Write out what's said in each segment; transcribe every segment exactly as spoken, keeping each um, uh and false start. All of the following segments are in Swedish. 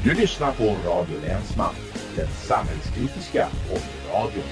Du lyssnar på Radio Länsman, den samhällskritiska radion.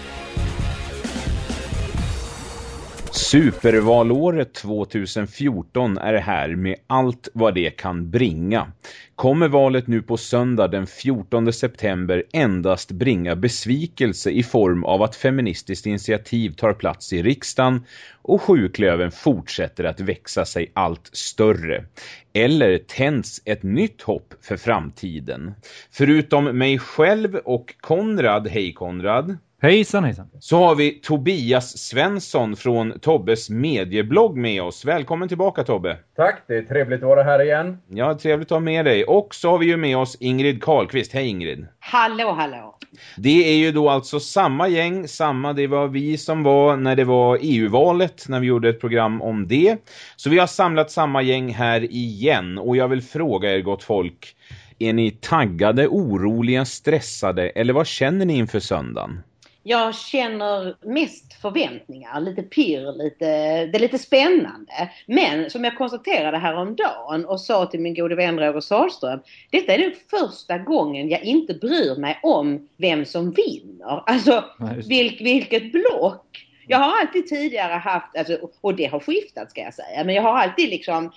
Supervalåret tjugohundrafjorton är här med allt vad det kan bringa. Kommer valet nu på söndag den fjortonde september endast bringa besvikelse i form av att Feministiskt initiativ tar plats i riksdagen och sjuklöven fortsätter att växa sig allt större? Eller tänds ett nytt hopp för framtiden? Förutom mig själv och Konrad, hej Konrad. Hejsan, hejsan. Så har vi Tobias Svensson från Tobbes medieblogg med oss. Välkommen tillbaka, Tobbe. Tack, det är trevligt att vara här igen. Ja, trevligt att ha med dig. Och så har vi ju med oss Ingrid Karlqvist. Hej Ingrid. Hallå, hallå. Det är ju då alltså samma gäng, samma, det var vi som var när det var E U-valet, när vi gjorde ett program om det. Så vi har samlat samma gäng här igen. Och jag vill fråga er, gott folk, är ni taggade, oroliga, stressade eller vad känner ni inför söndagen? Jag känner mest förväntningar, lite pirr, lite, det är lite spännande. Men som jag konstaterade häromdagen och sa till min gode vän Roger Sahlström, detta är nog första gången jag inte bryr mig om vem som vinner. Alltså vilk, vilket block. Jag har alltid tidigare haft, alltså, och det har skiftat ska jag säga, men jag har alltid liksom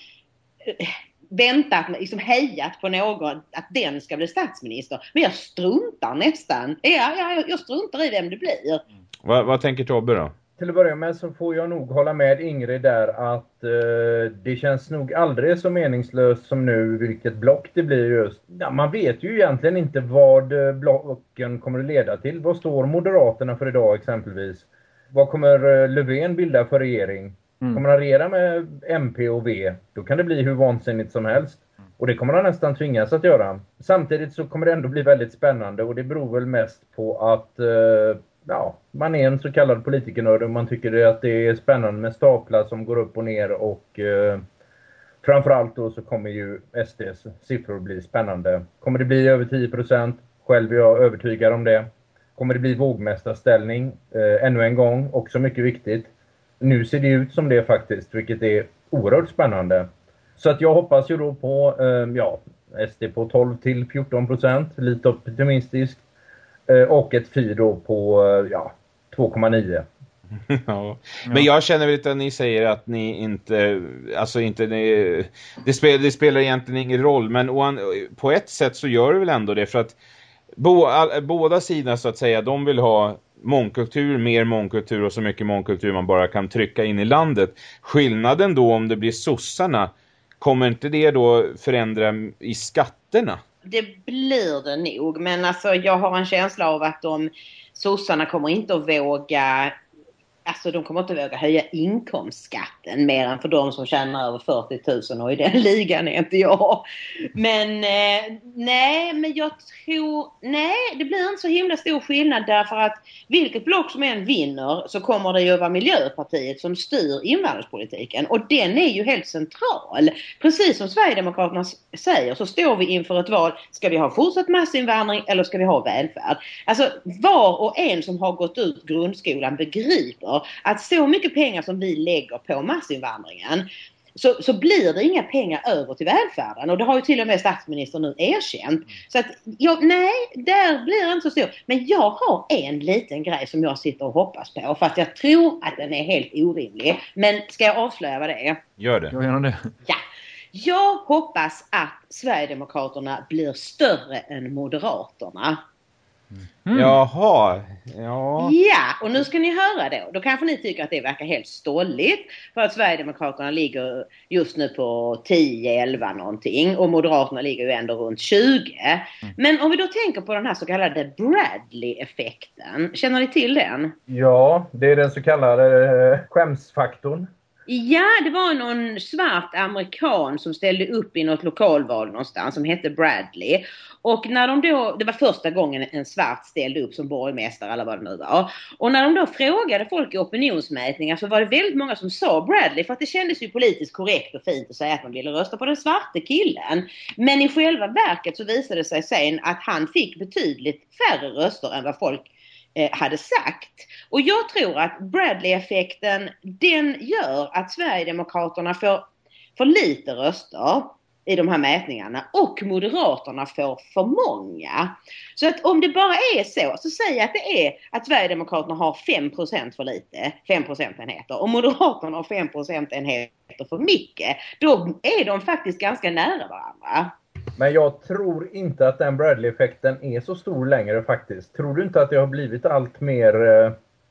väntat, liksom hejat på någon att den ska bli statsminister. Men jag struntar nästan. Ja, ja, jag struntar i vem det blir. Vad, vad tänker Tobbe då? Till att börja med så får jag nog hålla med Ingrid där att eh, det känns nog aldrig så meningslöst som nu vilket block det blir just. Ja, man vet ju egentligen inte vad blocken kommer att leda till. Vad står Moderaterna för idag exempelvis? Vad kommer Löfven bilda för regering? Mm. Kommer han regera med M P och V, då kan det bli hur vansinnigt som helst. Och det kommer han nästan tvingas att göra. Samtidigt så kommer det ändå bli väldigt spännande, och det beror väl mest på att eh, ja, man är en så kallad politikernörd och man tycker att det är spännande med staplar som går upp och ner. Och eh, framförallt då så kommer ju S D:s siffror bli spännande. Kommer det bli över tio procent? Själv är jag övertygad om det. Kommer det bli vågmästarställning eh, ännu en gång? Också mycket viktigt. Nu ser det ut som det faktiskt, vilket är oerhört spännande. Så att jag hoppas ju då på eh, ja, S D på tolv till fjorton procent, lite optimistiskt. Eh, och ett F I då på eh, ja, två komma nio. Ja. Men jag känner väl att ni säger att ni inte, alltså inte ni, det, spelar, det spelar egentligen ingen roll, men på ett sätt så gör det väl ändå det, för att bo, all, båda sidorna så att säga, de vill ha mångkultur, mer mångkultur och så mycket mångkultur man bara kan trycka in i landet. Skillnaden då om det blir sossarna, kommer inte det då förändra i skatterna? Det blir det nog, men alltså jag har en känsla av att de sossarna kommer inte att våga, alltså de kommer inte att våga höja inkomstskatten mer än för de som tjänar över fyrtio tusen, och i den ligan är inte jag. Men eh, nej, men jag tror, nej, det blir inte så himla stor skillnad, därför att vilket block som än vinner så kommer det ju vara Miljöpartiet som styr invandringspolitiken, och den är ju helt central. Precis som Sverigedemokraterna säger så står vi inför ett val. Ska vi ha fortsatt massinvandring eller ska vi ha välfärd? Alltså var och en som har gått ut grundskolan begriper att så mycket pengar som vi lägger på massinvandringen, så, så blir det inga pengar över till välfärden. Och det har ju till och med statsministern nu erkänt. Så att, ja, nej, där blir det inte så stor. Men jag har en liten grej som jag sitter och hoppas på, för att jag tror att den är helt orimlig. Men ska jag avslöja vad det är? Gör det. Jag gör det. Ja. Jag hoppas att Sverigedemokraterna blir större än Moderaterna. Mm. Jaha, ja. Ja, och nu ska ni höra då. Då kanske ni tycker att det verkar helt stolligt, för att Sverigedemokraterna ligger just nu på tio elva någonting och Moderaterna ligger ju ändå runt tjugo. Mm. Men om vi då tänker på den här så kallade Bradley-effekten, känner ni till den? Ja, det är den så kallade skämsfaktorn. Ja, det var någon svart amerikan som ställde upp i något lokalval någonstans som hette Bradley. Och när de då, det var första gången en svart ställde upp som borgmästare eller vad det nu var. Och när de då frågade folk i opinionsmätningar så var det väldigt många som sa Bradley, för att det kändes ju politiskt korrekt och fint att säga att man ville rösta på den svarte killen. Men i själva verket så visade det sig sen att han fick betydligt färre röster än vad folk eh, hade sagt. Och jag tror att Bradley-effekten, den gör att Sverigedemokraterna får för lite röster. i de här mätningarna och Moderaterna får för många. Så att om det bara är så, så säger jag att det är att Sverigedemokraterna har fem procent för lite, fem procentenheter, och Moderaterna har fem procentenheter för mycket. Då är de faktiskt ganska nära varandra. Men jag tror inte att den Bradley-effekten är så stor längre faktiskt. Tror du inte att det har blivit allt mer eh,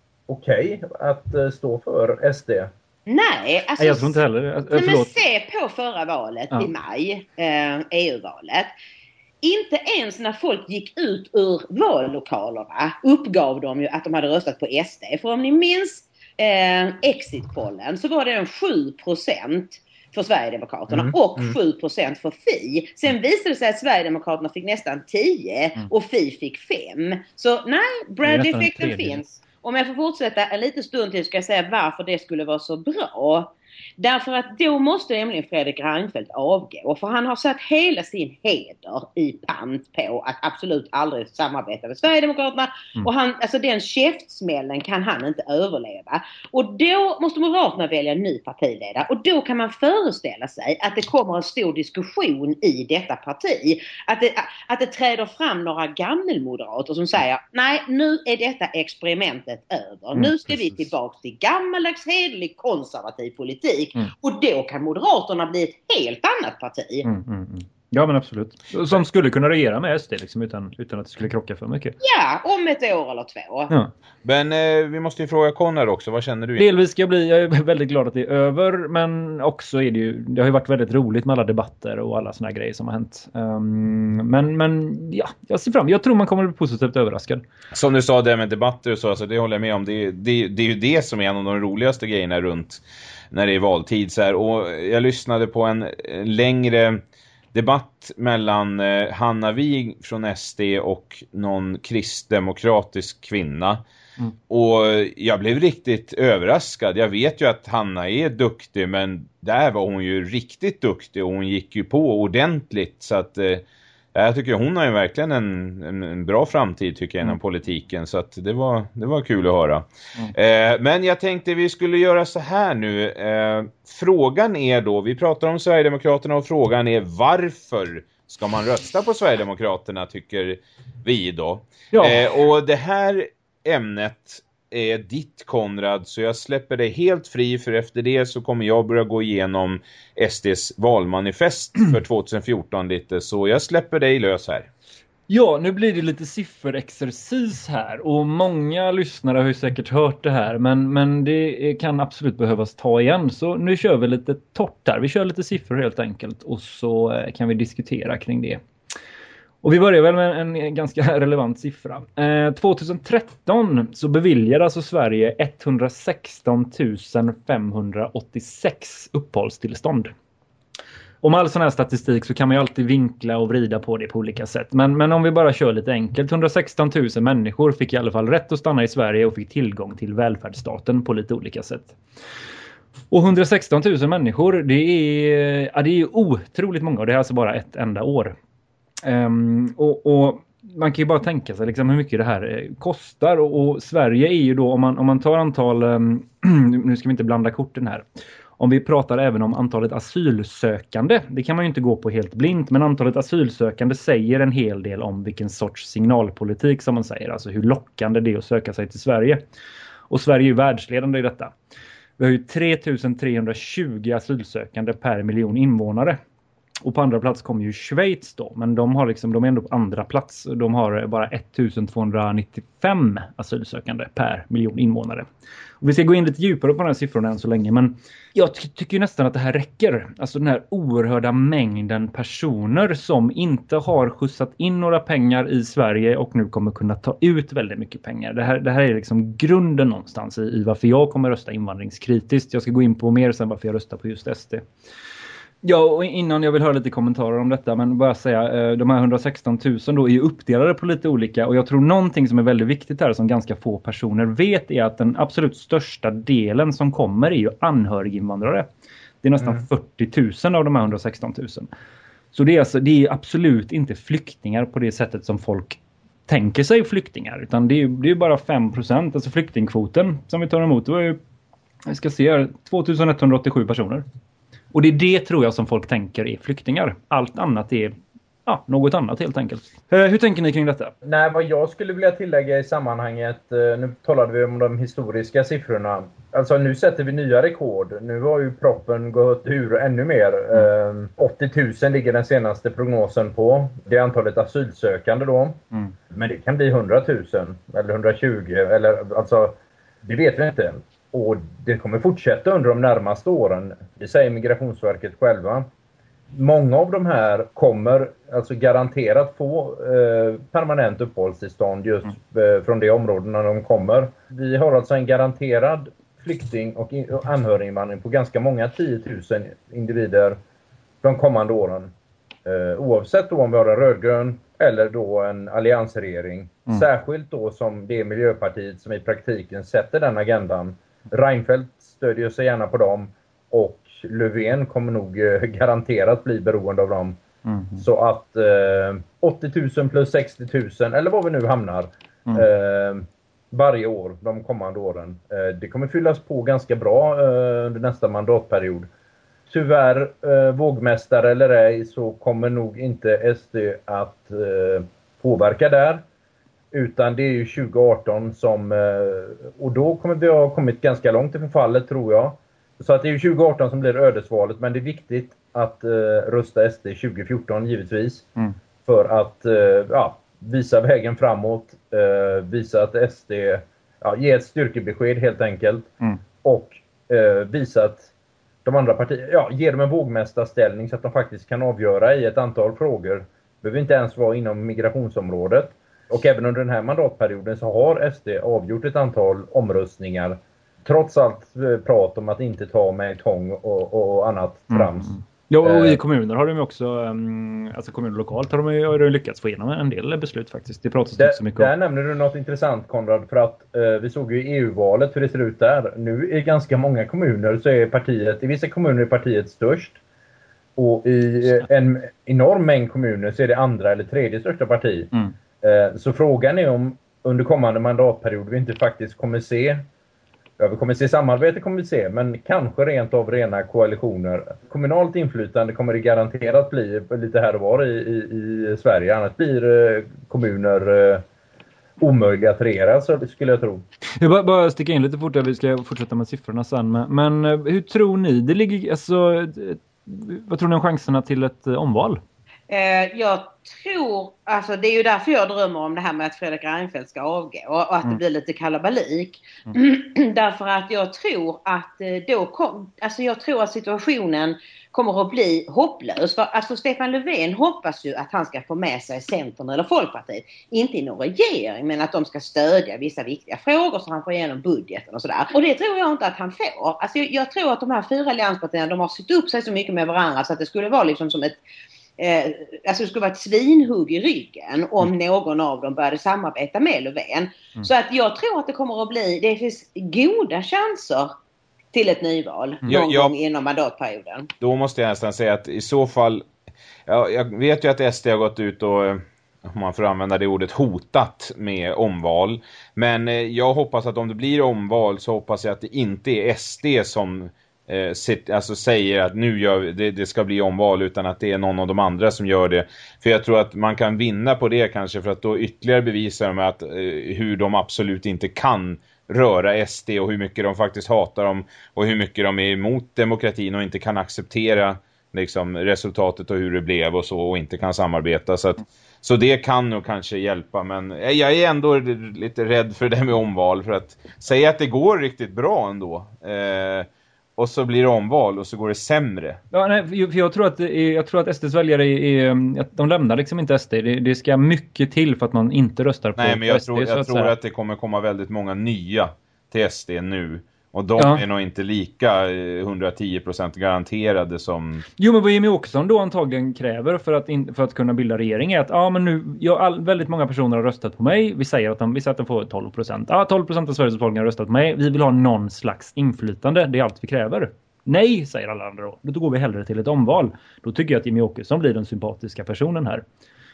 okej okay att eh, stå för S D? Nej, alltså, jag tror inte heller. Äh, nej, men se på förra valet ja. i maj, eh, E U-valet. Inte ens när folk gick ut ur vallokalerna uppgav de ju att de hade röstat på S D. För om ni minns eh, exitpollen så var det en sju procent för Sverigedemokraterna mm, och mm. sju procent för Fi. Sen visade det sig att Sverigedemokraterna fick nästan tio mm. och Fi fick fem. Så nej, Bradley-effekten finns. Om jag får fortsätta en liten stund till ska jag säga varför det skulle vara så bra. Därför att då måste nämligen Fredrik Reinfeldt avgå. För han har satt hela sin heder i pant på att absolut aldrig samarbeta med Sverigedemokraterna. Mm. Och han, alltså den käftsmällen kan han inte överleva. Och då måste Moderaterna välja en ny partiledare. Och då kan man föreställa sig att det kommer en stor diskussion i detta parti. Att det, att det träder fram några gammelmoderater som säger nej, nu är detta experimentet över. Mm, nu ska precis. vi tillbaka till gammaldags hederlig konservativ politik. Mm. Och då kan Moderaterna bli ett helt annat parti. Mm, mm, mm. Ja men absolut. Som skulle kunna regera med S D liksom, utan, utan att det skulle krocka för mycket. Ja, om ett år eller två. Ja. Men eh, vi måste ju fråga Conrad också, vad känner du? Delvis ska jag bli, jag är väldigt glad att det är över. Men också är det ju, det har ju varit väldigt roligt med alla debatter och alla såna grejer som har hänt. Um, men, men ja, jag ser fram, jag tror man kommer bli positivt överraskad. Som du sa det med debatter och så, alltså, det håller jag med om. Det, det, det är ju det som är en av de roligaste grejerna runt när det är valtid så här. Och jag lyssnade på en längre debatt mellan eh, Hanna Wig från S D och någon kristdemokratisk kvinna. Mm. Och jag blev riktigt överraskad. Jag vet ju att Hanna är duktig, men där var hon ju riktigt duktig och hon gick ju på ordentligt. Så att eh, jag tycker hon har ju verkligen en, en, en bra framtid tycker jag inom mm. politiken. Så att det var, det var kul att höra. Mm. Eh, men jag tänkte vi skulle göra så här nu. Eh, frågan är då, vi pratar om Sverigedemokraterna och frågan är varför ska man rösta på Sverigedemokraterna tycker vi då. Ja. Eh, och det här ämnet är ditt Conrad, så jag släpper dig helt fri för efter det så kommer jag börja gå igenom S D:s valmanifest för tjugohundrafjorton lite, så jag släpper dig lös här. Ja, nu blir det lite sifferexercis här och många lyssnare har ju säkert hört det här men, men det kan absolut behövas ta igen, så nu kör vi lite torrt här, vi kör lite siffror helt enkelt och så kan vi diskutera kring det. Och vi börjar väl med en, en ganska relevant siffra. Eh, tjugohundratretton så beviljade alltså Sverige etthundrasexton tusen femhundraåttiosex uppehållstillstånd. Om all sån här statistik så kan man ju alltid vinkla och vrida på det på olika sätt. Men, men om vi bara kör lite enkelt. hundrasexton tusen människor fick i alla fall rätt att stanna i Sverige och fick tillgång till välfärdsstaten på lite olika sätt. Och hundrasexton tusen människor, det är, ja, det är otroligt många och det är alltså bara ett enda år. Um, och, och man kan ju bara tänka sig liksom hur mycket det här eh, kostar och, och Sverige är ju då om man, om man tar antal, um, nu ska vi inte blanda korten här, om vi pratar även om antalet asylsökande, det kan man ju inte gå på helt blint, men antalet asylsökande säger en hel del om vilken sorts signalpolitik som man säger, alltså hur lockande det är att söka sig till Sverige. Och Sverige är ju världsledande i detta. Vi har ju tre tusen trehundratjugo asylsökande per miljon invånare. Och på andra plats kommer ju Schweiz då. Men de har liksom, de är ändå på andra plats. De har bara ettusentvåhundranittiofem asylsökande per miljon invånare. Och vi ska gå in lite djupare på den här siffrorna än så länge. Men jag ty- tycker nästan att det här räcker. Alltså den här oerhörda mängden personer som inte har skjutsat in några pengar i Sverige. Och nu kommer kunna ta ut väldigt mycket pengar. Det här, det här är liksom grunden någonstans i, i varför jag kommer rösta invandringskritiskt. Jag ska gå in på mer sen varför jag röstar på just S D. Ja, och innan jag vill höra lite kommentarer om detta, men bara säga, de här hundrasexton tusen då är ju uppdelade på lite olika, och jag tror någonting som är väldigt viktigt här som ganska få personer vet är att den absolut största delen som kommer är ju anhöriginvandrare. Det är nästan mm. fyrtio tusen av de här hundrasexton tusen. Så det är, alltså, det är absolut inte flyktingar på det sättet som folk tänker sig flyktingar, utan det är, det är bara fem procent, alltså flyktingkvoten som vi tar emot, det var ju, jag ska se här, tvåtusen etthundraåttiosju personer. Och det är det tror jag som folk tänker är flyktingar. Allt annat är ja, något annat helt enkelt. Eh, hur tänker ni kring detta? Nej, vad jag skulle vilja tillägga i sammanhanget, eh, nu talade vi om de historiska siffrorna. Alltså nu sätter vi nya rekord. Nu har ju proppen gått ur ännu mer. Eh, åttio tusen ligger den senaste prognosen på. Det är antalet asylsökande då. Mm. Men det kan bli hundra tusen eller hundratjugo eller alltså, det vet vi inte. Och det kommer fortsätta under de närmaste åren. Det säger Migrationsverket själva. Många av de här kommer alltså garanterat få eh, permanent uppehållstillstånd just eh, från de områdena de kommer. Vi har alltså en garanterad flykting- och, in- och anhöriginvandring på ganska många tiotusen individer de kommande åren. Eh, oavsett då om vi har en rödgrön eller då en alliansregering. Mm. Särskilt då som det är Miljöpartiet som i praktiken sätter den agendan. Reinfeldt stödjer sig gärna på dem och Löfven kommer nog eh, garanterat bli beroende av dem. Mm. Så att eh, åttio tusen plus sextio tusen eller vad vi nu hamnar mm. eh, varje år de kommande åren. Eh, det kommer fyllas på ganska bra eh, under nästa mandatperiod. Tyvärr, eh, vågmästare eller ej, så kommer nog inte S D att eh, påverka där. Utan det är ju tjugo arton som, eh, och då kommer vi ha kommit ganska långt i förfallet tror jag. Så att det är ju tjugo arton som blir ödesvalet, men det är viktigt att eh, rösta S D tjugo fjorton givetvis. Mm. För att eh, ja, visa vägen framåt, eh, visa att S D, ja, ge ett styrkebesked helt enkelt. Mm. Och eh, visa att de andra partierna, ja, ger dem en vågmästarställning så att de faktiskt kan avgöra i ett antal frågor. Det behöver inte ens vara inom migrationsområdet. Och även under den här mandatperioden så har S D avgjort ett antal omröstningar. Trots allt prat om att inte ta med tång och, och annat trams. Mm. Ja, och i kommuner har de också, um, alltså kommuner lokalt har de ju har de lyckats få igenom en del beslut faktiskt. Det pratas det, inte så mycket om. Där nämner du något intressant, Konrad, för att uh, vi såg ju i E U-valet hur det ser ut där. Nu i ganska många kommuner så är partiet, i vissa kommuner är partiet störst. Och i en enorm mängd kommuner så är det andra eller tredje största parti. Mm. Uh, så frågan är om under kommande mandatperiod vi inte faktiskt kommer se, ja, vi kommer se samarbete kommer vi se, men kanske rent av rena koalitioner. Kommunalt inflytande kommer det garanterat bli lite här och var i, i, i Sverige. Annars blir eh, kommuner eh, omöjliga att regera, så skulle jag tro. Jag bara, bara sticka in lite fortare, vi ska fortsätta med siffrorna sen. Men, men hur tror ni? Det ligger, alltså, vad tror ni om chanserna till ett eh, omval? Eh, jag tror, alltså det är ju därför jag drömmer om det här med att Fredrik Reinfeldt ska avgå och att mm. det blir lite kalabalik. Mm. Därför att jag tror att då kom, alltså jag tror att situationen kommer att bli hopplös. För alltså Stefan Löfven hoppas ju att han ska få med sig Centern eller Folkpartiet. Inte i någon regering, men att de ska stödja vissa viktiga frågor så han får igenom budgeten och sådär. Och det tror jag inte att han får. Alltså jag, jag tror att de här fyra allianspartierna, de har sytt upp sig så mycket med varandra så att det skulle vara liksom som ett Eh, alltså det skulle vara ett svinhugg i ryggen om mm. någon av dem började samarbeta med Löfven. Mm. Så att jag tror att det kommer att bli, det finns goda chanser till ett nyval mm. någon ja, gång inom mandatperioden. Då måste jag nästan säga att i så fall, ja, jag vet ju att S D har gått ut och, om man får använda det ordet, hotat med omval. Men eh, jag hoppas att om det blir omval så hoppas jag att det inte är S D som Eh, sit, alltså säger att nu gör det, det ska bli omval, utan att det är någon av de andra som gör det. För jag tror att man kan vinna på det kanske, för att då ytterligare bevisar de att, eh, hur de absolut inte kan röra S D och hur mycket de faktiskt hatar dem och hur mycket de är emot demokratin och inte kan acceptera liksom, resultatet och hur det blev och så, och inte kan samarbeta. Så, att, så det kan nog kanske hjälpa, men jag är ändå lite rädd för det med omval, för att säga att det går riktigt bra ändå. Eh, Och så blir det omval och så går det sämre. Ja, nej, för jag tror att är, jag tror att S D:s väljare är, är att de lämnar liksom inte S D. Det, det ska mycket till för att man inte röstar på S D. Nej, men jag S D, tror, jag att tror att det kommer komma väldigt många nya till S D nu. Och de ja. är nog inte lika hundratio procent garanterade som... Jo, men vad Jimmie Åkesson då antagligen kräver för att, in, för att kunna bilda regering är att ja, men nu, jag, all, väldigt många personer har röstat på mig. Vi säger att de, vi säger att de får tolv procent. Ja, tolv procent av Sveriges befolkning har röstat på mig. Vi vill ha någon slags inflytande. Det är allt vi kräver. Nej, säger alla andra då. Då går vi hellre till ett omval. Då tycker jag att Jimmie Åkesson blir den sympatiska personen här.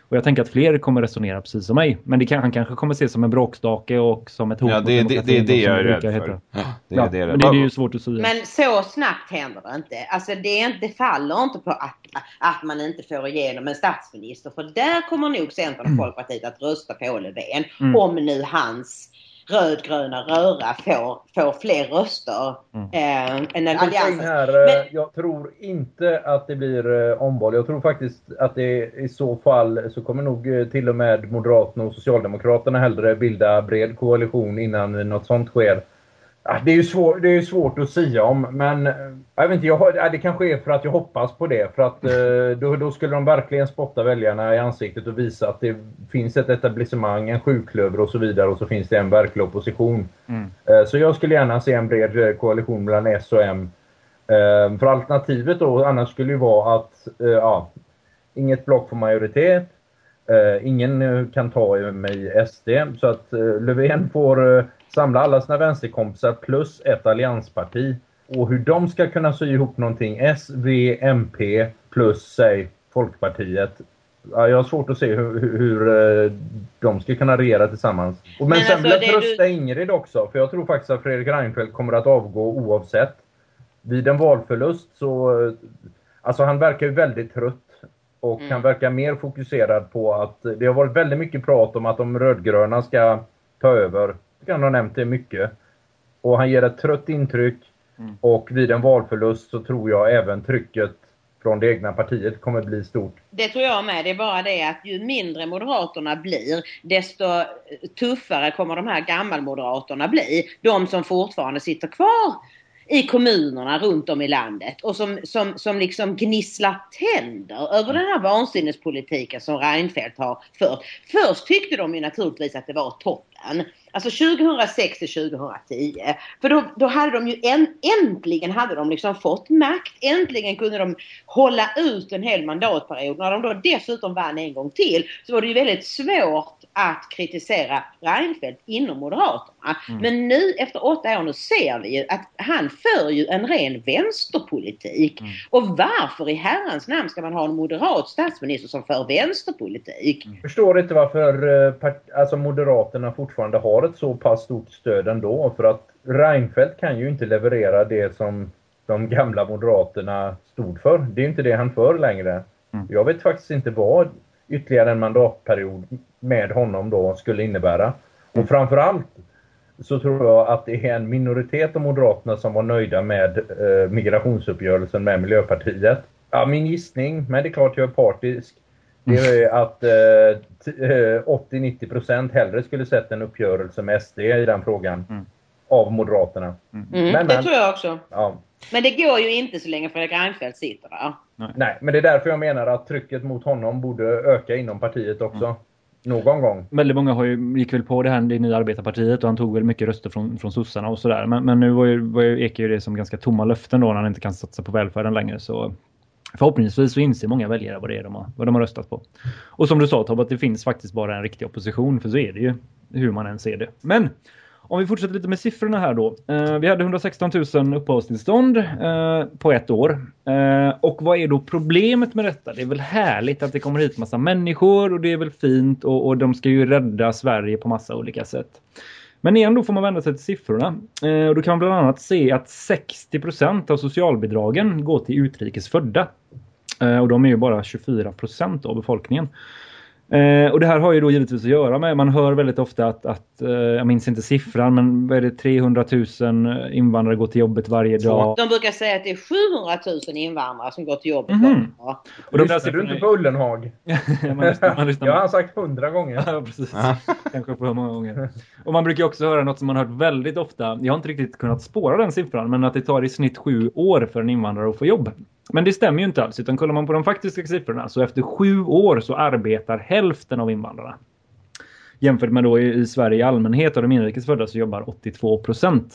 Och jag tänker att fler kommer resonera precis som mig. Men det kan, han kanske kommer se som en bråkstake och som ett hot. Ja, det, det, det är det jag är rädd för. Ja, det är ja, det jag är rädd. Men det är ju svårt att säga. Men så snabbt händer det inte. Alltså det, är inte, det faller inte på att, att man inte får igenom en statsminister. För där kommer nog Centern och Folkpartiet att rösta på Löfven. Mm. Om nu hans rödgröna röra får, får fler röster mm. äh, än en allians. Här, Men, jag tror inte att det blir äh, omval. Jag tror faktiskt att det i så fall så kommer nog äh, till och med Moderaterna och Socialdemokraterna hellre bilda bred koalition innan något sånt sker. Ja, det är ju svår, det är ju svårt att säga om, men jag vet inte, jag, det kanske är för att jag hoppas på det. För att då, då skulle de verkligen spotta väljarna i ansiktet och visa att det finns ett etablissemang, en sjuklöver och så vidare, och så finns det en verklig opposition. Mm. Så jag skulle gärna se en bred koalition mellan S och M. För alternativet då annars skulle ju vara att ja, inget block får majoritet. Ingen kan ta mig i S D, så att Löfven får samla alla sina vänsterkompisar plus ett alliansparti. Och hur de ska kunna sy ihop någonting, S, V, M P plus, säg, Folkpartiet. Ja, jag har svårt att se hur, hur, hur de ska kunna regera tillsammans. Och men, men sen alltså, vill jag trösta du... Ingrid också, för jag tror faktiskt att Fredrik Reinfeldt kommer att avgå oavsett. Vid en valförlust så... Alltså han verkar ju väldigt trött. Och mm. han verkar mer fokuserad på att... Det har varit väldigt mycket prat om att de rödgröna ska ta över. Han har nämnt det mycket. Och han ger ett trött intryck. Mm. Och vid en valförlust så tror jag även trycket från det egna partiet kommer bli stort. Det tror jag med. Det är bara det att ju mindre Moderaterna blir, desto tuffare kommer de här gammalmoderaterna bli. De som fortfarande sitter kvar i kommunerna runt om i landet och som, som, som liksom gnisslar tänder över den här vansinnespolitiken som Reinfeldt har fört. Först tyckte de ju naturligtvis att det var toppen. Alltså tjugohundrasex till tjugohundratio. För då, då hade de ju en, äntligen hade de liksom fått makt. Äntligen kunde de hålla ut en hel mandatperiod. När de då dessutom vann en gång till så var det ju väldigt svårt att kritisera Reinfeldt inom Moderaterna. Mm. Men nu efter åtta år nu ser vi ju att han för ju en ren vänsterpolitik. Mm. Och varför i herrans namn ska man ha en moderat statsminister som för vänsterpolitik? Jag förstår inte varför alltså Moderaterna fortfarande har ett så pass stort stöd ändå. För att Reinfeldt kan ju inte leverera det som de gamla Moderaterna stod för. Det är ju inte det han för längre. Mm. Jag vet faktiskt inte vad ytterligare en mandatperiod med honom då skulle innebära. Och framförallt så tror jag att det är en minoritet av Moderaterna som var nöjda med eh, migrationsuppgörelsen med Miljöpartiet. Ja, min gissning, men det är klart jag är partisk. Det är att eh, åttio till nittio procent hellre skulle sett en uppgörelse med S D i den frågan. Mm. Av Moderaterna. Mm. Mm, men, det tror jag också. Ja. Men det går ju inte så länge Fredrik Reinfeldt sitter där. Nej. Nej, men det är därför jag menar att trycket mot honom borde öka inom partiet också. Mm. Någon gång. Väldigt många har ju, gick väl på det här i nya arbetarpartiet och han tog väl mycket röster från, från sossarna och sådär. Men, men nu var ju, var ju, ekar ju det som ganska tomma löften då när han inte kan satsa på välfärden längre. Så förhoppningsvis så inser många väljare vad det är de har, vad de har röstat på. Och som du sa Tobbe, att det finns faktiskt bara en riktig opposition, för så är det ju hur man än ser det. Men om vi fortsätter lite med siffrorna här då. Eh, vi hade hundrasexton tusen uppehållstillstånd eh, på ett år. Eh, och vad är då problemet med detta? Det är väl härligt att det kommer hit massa människor och det är väl fint och, och de ska ju rädda Sverige på massa olika sätt. Men igen då får man vända sig till siffrorna. Eh, och då kan man bland annat se att sextio procent av socialbidragen går till utrikesfödda. Eh, och de är ju bara tjugofyra procent av befolkningen. Eh, och det här har ju då givetvis att göra med, man hör väldigt ofta att, att eh, jag minns inte siffran, men vad är det, trehundratusen invandrare går till jobbet varje dag. De brukar säga att det är sjuhundratusen invandrare som går till jobbet mm. varje dag. Och de lyssnar du inte på Ullenhag? ja, man lyssnar, man lyssnar. Jag har sagt hundra gånger. Ja, precis. Kanske på hur många gånger. Och man brukar också höra något som man har hört väldigt ofta. Jag har inte riktigt kunnat spåra den siffran, men att det tar i snitt sju år för en invandrare att få jobb. Men det stämmer ju inte alls, utan kollar man på de faktiska siffrorna så efter sju år så arbetar hälften av invandrarna. Jämfört med då i, i Sverige i allmänhet och de inrikesfödda så jobbar åttiotvå procent.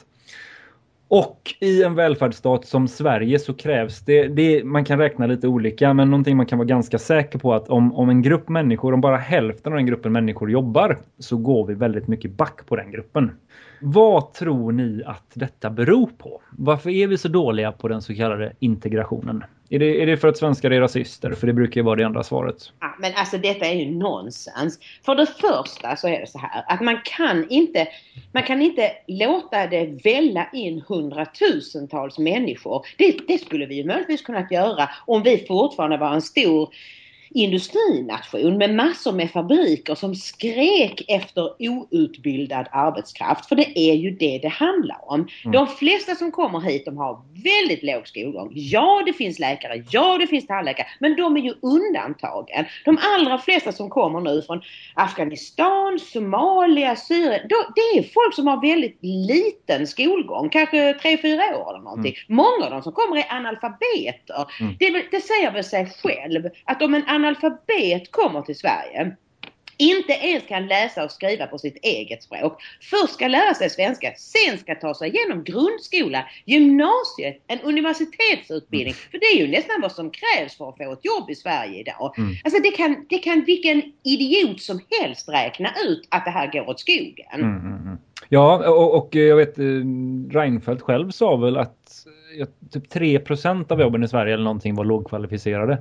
Och i en välfärdsstat som Sverige så krävs det, det, man kan räkna lite olika, men någonting man kan vara ganska säker på att om, om en grupp människor, om bara hälften av den gruppen människor jobbar, så går vi väldigt mycket back på den gruppen. Vad tror ni att detta beror på? Varför är vi så dåliga på den så kallade integrationen? Är det, är det för att svenskar är rasister? För det brukar ju vara det andra svaret. Ja, men alltså detta är ju nonsens. För det första så är det så här att man kan inte, man kan inte låta det välla in hundratusentals människor. Det, det skulle vi ju möjligtvis kunnat göra om vi fortfarande var en stor industrination med massor med fabriker som skrek efter outbildad arbetskraft. För det är ju det det handlar om. Mm. De flesta som kommer hit, de har väldigt låg skolgång. Ja, det finns läkare. Ja, det finns tandläkare. Men de är ju undantagen. De allra flesta som kommer nu från Afghanistan, Somalia, Syrien, då, det är folk som har väldigt liten skolgång. Kanske tre, fyra år eller någonting. Mm. Många av dem som kommer är analfabeter. Mm. Det, det säger väl sig själv att om en analfabet kommer till Sverige, inte ens kan läsa och skriva på sitt eget språk, först ska lära sig svenska, sen ska ta sig igenom grundskola, gymnasiet, en universitetsutbildning. Mm. För det är ju nästan vad som krävs för att få ett jobb i Sverige idag. Mm. Alltså det kan, det kan vilken idiot som helst räkna ut att det här går åt skogen. Mm, mm, mm. Ja, och, och jag vet, Reinfeldt själv sa väl att ja, typ tre procent av jobben i Sverige eller någonting var lågkvalificerade.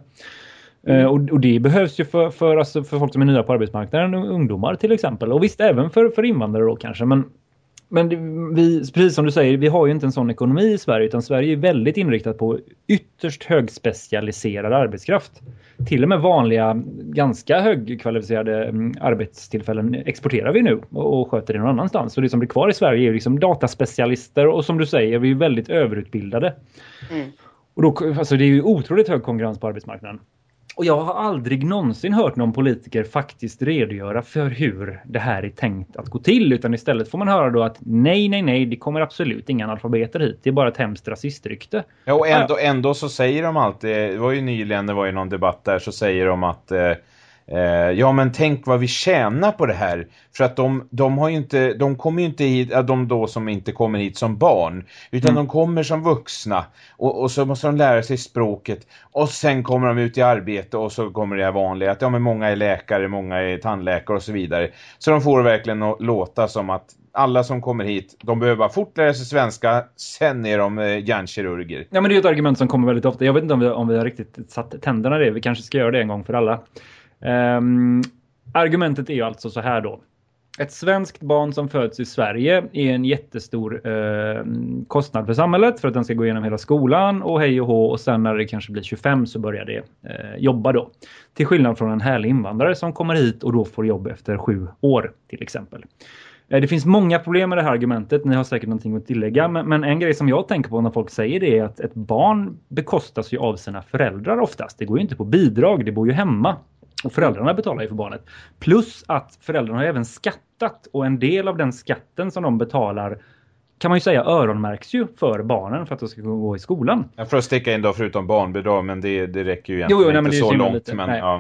Mm. Och, och det behövs ju för, för, alltså för folk som är nya på arbetsmarknaden, ungdomar till exempel. Och visst även för, för invandrare då kanske. Men, men vi, precis som du säger, vi har ju inte en sån ekonomi i Sverige. Utan Sverige är väldigt inriktat på ytterst högspecialiserad arbetskraft. Till och med vanliga, ganska högkvalificerade arbetstillfällen exporterar vi nu och, och sköter det någon annanstans. Så det som blir kvar i Sverige är liksom dataspecialister. Och som du säger, vi är väldigt överutbildade. Mm. Och då, alltså det är ju otroligt hög konkurrens på arbetsmarknaden. Och jag har aldrig någonsin hört någon politiker faktiskt redogöra för hur det här är tänkt att gå till. Utan istället får man höra då att nej, nej, nej, det kommer absolut inga analfabeter hit. Det är bara ett hemskt rasistrykte. Ja, och ändå, ändå så säger de alltid, det var ju nyligen, det var ju någon debatt där, så säger de att eh, eh, ja men tänk vad vi tjänar på det här. För att de, de har ju inte, de kommer ju inte hit, de då som inte kommer hit som barn, utan mm. de kommer som vuxna. Och, och så måste de lära sig språket. Och sen kommer de ut i arbete och så kommer det här vanliga. Att ja, men många är läkare, många är tandläkare och så vidare. Så de får verkligen att låta som att alla som kommer hit, de behöver bara fort lära sig svenska. Sen är de eh, hjärnkirurger. Ja, men det är ett argument som kommer väldigt ofta. Jag vet inte om vi, om vi har riktigt satt tänderna i det. Vi kanske ska göra det en gång för alla. Um, argumentet är ju alltså så här då. Ett svenskt barn som föds i Sverige är en jättestor eh, kostnad för samhället för att den ska gå igenom hela skolan och hej och hå, och sen när det kanske blir tjugofem så börjar det eh, jobba då. Till skillnad från en härlig invandrare som kommer hit och då får jobb efter sju år till exempel. Eh, det finns många problem med det här argumentet, ni har säkert någonting att tillägga, men, men en grej som jag tänker på när folk säger det är att ett barn bekostas ju av sina föräldrar oftast. Det går ju inte på bidrag, det bor ju hemma. Och föräldrarna betalar ju för barnet. Plus att föräldrarna har även skattat. Och en del av den skatten som de betalar kan man ju säga öronmärks ju för barnen för att de ska gå i skolan. Ja, för att sticka in då förutom barnbidrag, men det, det räcker ju egentligen jo, jo, nej, inte så långt. Lite, men, ja.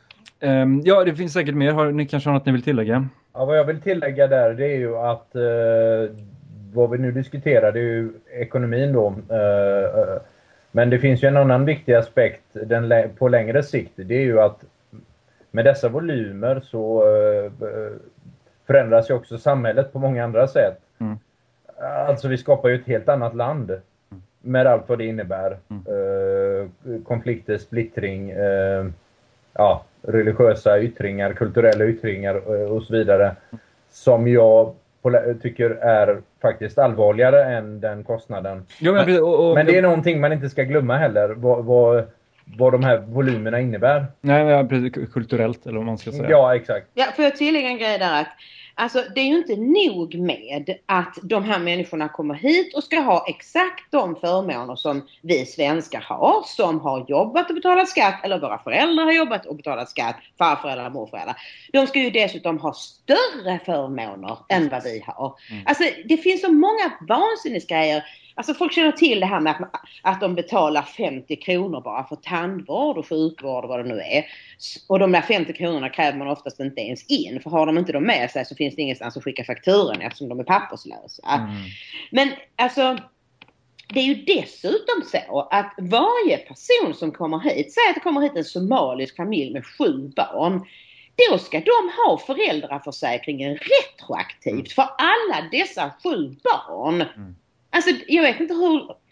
Um, ja, det finns säkert mer. Har ni kanske har något ni vill tillägga? Ja, vad jag vill tillägga där, det är ju att uh, vad vi nu diskuterar, det är ju ekonomin då. Uh, uh, men det finns ju en annan viktig aspekt den, på längre sikt. Det är ju att med dessa volymer så uh, förändras ju också samhället på många andra sätt. Mm. Alltså vi skapar ju ett helt annat land med allt vad det innebär. Mm. Uh, konflikter, splittring, uh, ja, religiösa yttringar, kulturella yttringar uh, och så vidare. Som jag tycker är faktiskt allvarligare än den kostnaden. Jo, men, och, och, men det är någonting man inte ska glömma heller. Vad, vad, vad de här volymerna innebär. Nej, men kulturellt eller vad man ska säga. Ja, exakt. Ja, får jag tillägga en grej där att alltså, det är ju inte nog med att de här människorna kommer hit och ska ha exakt de förmåner som vi svenskar har, som har jobbat och betalat skatt, eller våra föräldrar har jobbat och betalat skatt, farföräldrar och morföräldrar. De ska ju dessutom ha större förmåner än vad vi har. Mm. Alltså, det finns så många vansinnesgrejer. Alltså folk känner till det här med att, att de betalar femtio kronor bara för tandvård och sjukvård och vad det nu är. Och de där femtio kronorna kräver man oftast inte ens in. För har de inte dem med sig så finns det ingenstans att skicka fakturen eftersom de är papperslösa. Mm. Men alltså, det är ju dessutom så att varje person som kommer hit, säg att det kommer hit en somalisk familj med sju barn. Då ska de ha föräldraförsäkringen retroaktivt för alla dessa sju barn. Mm. Alltså, jag vet inte hur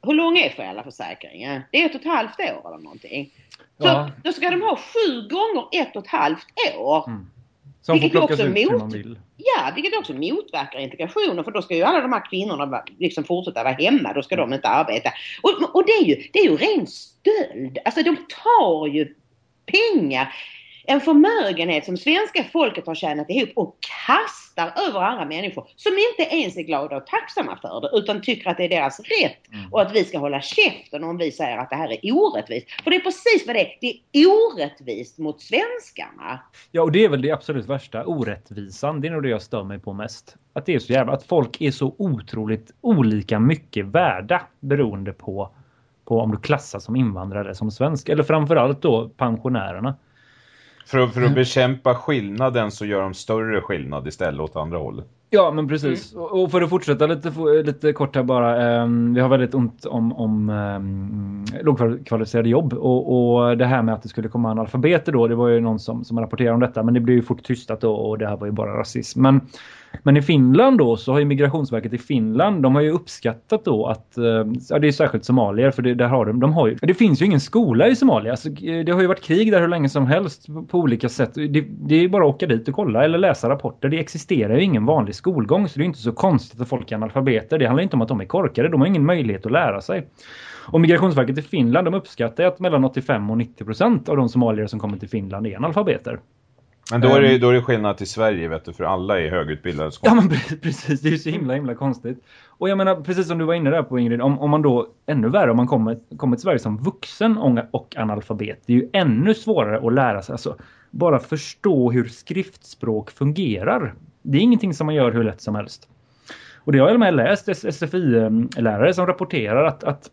hur lång är föräldraförsäkringen? Det är ett och ett halvt år eller någonting. Så Ja. då ska de ha sju gånger ett och ett halvt år. Mm. Som får plockas ut hur man vill. Ja, vilket också motverkar integrationen. För då ska ju alla de här kvinnorna liksom fortsätta vara hemma. Då ska de inte arbeta. Och, och det är ju, det är ju ren stöld. Alltså de tar ju pengar. En förmögenhet som svenska folket har tjänat ihop och kastar över andra människor som inte ens är glada och tacksamma för det utan tycker att det är deras rätt mm. och att vi ska hålla käften om vi säger att det här är orättvist. För det är precis vad det är. Det är orättvist mot svenskarna. Ja, och det är väl det absolut värsta. Orättvisan, det är nog det jag stör mig på mest. Att det är så jävla, att folk är så otroligt olika mycket värda beroende på, på om du klassas som invandrare eller som svensk. Eller framförallt då pensionärerna. För att, för att bekämpa skillnaden så gör de större skillnad istället åt andra hållet. Ja, men precis. Mm. Och för att fortsätta lite, lite kort här bara. Um, vi har väldigt ont om, om um, lågkvalificerade jobb. Och, och det här med att det skulle komma analfabeter då. Det var ju någon som, som rapporterade om detta. Men det blev ju fort tystat då. Och det här var ju bara rasism. Men, men i Finland då så har ju Migrationsverket i Finland. De har ju uppskattat då att. Uh, ja, det är särskilt somalier. För det, där har de, de har ju, det finns ju ingen skola i Somalia. Alltså, det har ju varit krig där hur länge som helst. På olika sätt. Det, det är bara att åka dit och kolla. Eller läsa rapporter. Det existerar ju ingen vanlig skolgång, så det är inte så konstigt att folk är analfabeter. Det handlar inte om att de är korkade, de har ingen möjlighet att lära sig. Och Migrationsverket i Finland, de uppskattar att mellan åttiofem och nittio procent av de somalier som kommer till Finland är analfabeter. Men då är det, då är det skillnad till Sverige, vet du, för alla är högutbildade. Ja, men precis, det är ju så himla himla konstigt. Och jag menar, precis som du var inne där på, Ingrid, om, om man då, ännu värre om man kommer, kommer till Sverige som vuxen och analfabet, det är ju ännu svårare att lära sig, alltså bara förstå hur skriftspråk fungerar. Det är ingenting som man gör hur lätt som helst. Och det har jag med läst S F I-lärare som rapporterar att, att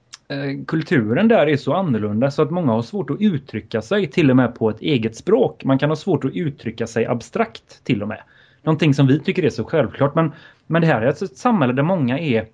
eh, kulturen där är så annorlunda så att många har svårt att uttrycka sig till och med på ett eget språk. Man kan ha svårt att uttrycka sig abstrakt till och med. Någonting som vi tycker är så självklart. Men, men det här är alltså ett samhälle där många är,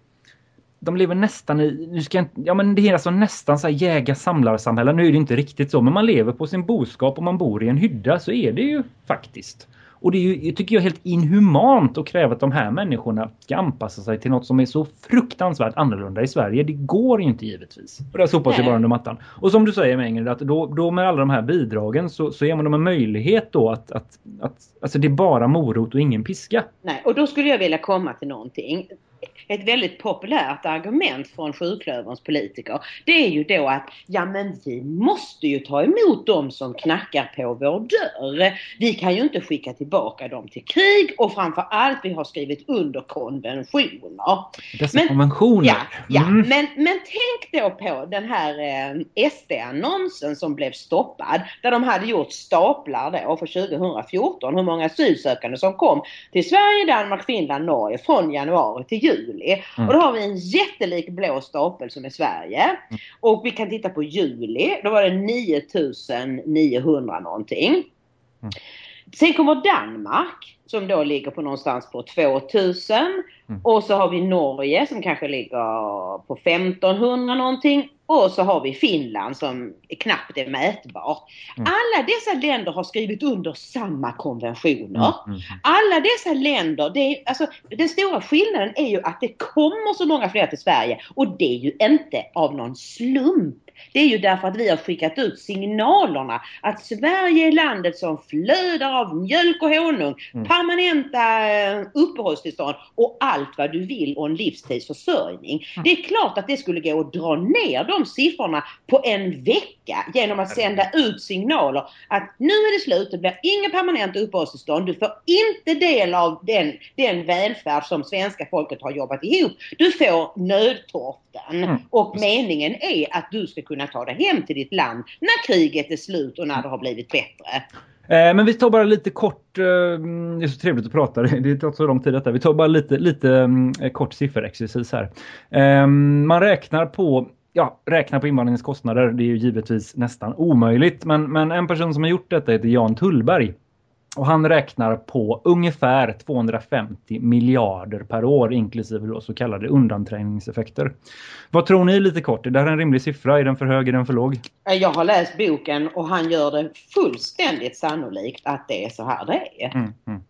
de lever nästan i, nu ska jag, ja men det är alltså nästan så här jägar-samlarsamhälle. Nu är det inte riktigt så, men man lever på sin boskap och man bor i en hydda, så är det ju faktiskt. Och det är ju, tycker jag, helt inhumant att kräva att de här människorna ska anpassa sig till något som är så fruktansvärt annorlunda i Sverige. Det går ju inte givetvis. Och det sopas ju bara under mattan. Och som du säger med Ingrid, att då, då med alla de här bidragen så, så ger man dem en möjlighet då att, att, att alltså det är bara morot och ingen piska. Nej, och då skulle jag vilja komma till någonting. Ett väldigt populärt argument från sjuklöverns politiker, det är ju då att ja men vi måste ju ta emot dem som knackar på vår dörr. Vi kan ju inte skicka tillbaka dem till krig, och framför allt vi har skrivit under konventioner. Dessa men, konventioner. Ja, ja mm. men, men tänk då på den här eh, S D-annonsen som blev stoppad, där de hade gjort staplar då för tjugohundrafjorton hur många asylsökande som kom till Sverige, Danmark, Finland, Norge från januari till juli. Mm. Och då har vi en jättelik blå stapel som är Sverige. Mm. Och vi kan titta på juli. Då var det nio tusen niohundra någonting. Mm. Sen kommer Danmark som då ligger på någonstans på två tusen. Mm. Och så har vi Norge som kanske ligger på femtonhundra någonting. Och så har vi Finland som knappt är mätbar. Mm. Alla dessa länder har skrivit under samma konventioner. Mm. Mm. Alla dessa länder, det är, alltså, den stora skillnaden är ju att det kommer så många fler till Sverige. Och det är ju inte av någon slump. Det är ju därför att vi har skickat ut signalerna att Sverige är landet som flödar av mjölk och honung, mm. permanenta uppehållstillstånd och allt vad du vill och en livstidsförsörjning. Mm. Det är klart att det skulle gå att dra ner de siffrorna på en vecka genom att sända ut signaler att nu är det slut, det blir inga permanenta uppehållstillstånd, du får inte del av den, den välfärd som svenska folket har jobbat ihop. Du får nödtorften mm. och meningen är att du ska kunna ta dig hem till ditt land när kriget är slut och när det har blivit bättre. Eh, men vi tar bara lite kort, eh, det är så trevligt att prata, det tar så lång tid detta. Vi tar bara lite, lite eh, kort sifferexercis här. Eh, man räknar på, ja, räknar på invandringens kostnader, det är ju givetvis nästan omöjligt. Men, men en person som har gjort detta heter Jan Tullberg. Och han räknar på ungefär tvåhundrafemtio miljarder per år, inklusive då så kallade undanträngningseffekter. Vad tror ni lite kort? Är det här en rimlig siffra? Är den för hög? Är den för låg? Jag har läst boken och han gör det fullständigt sannolikt att det är så här det är. Mm, mm.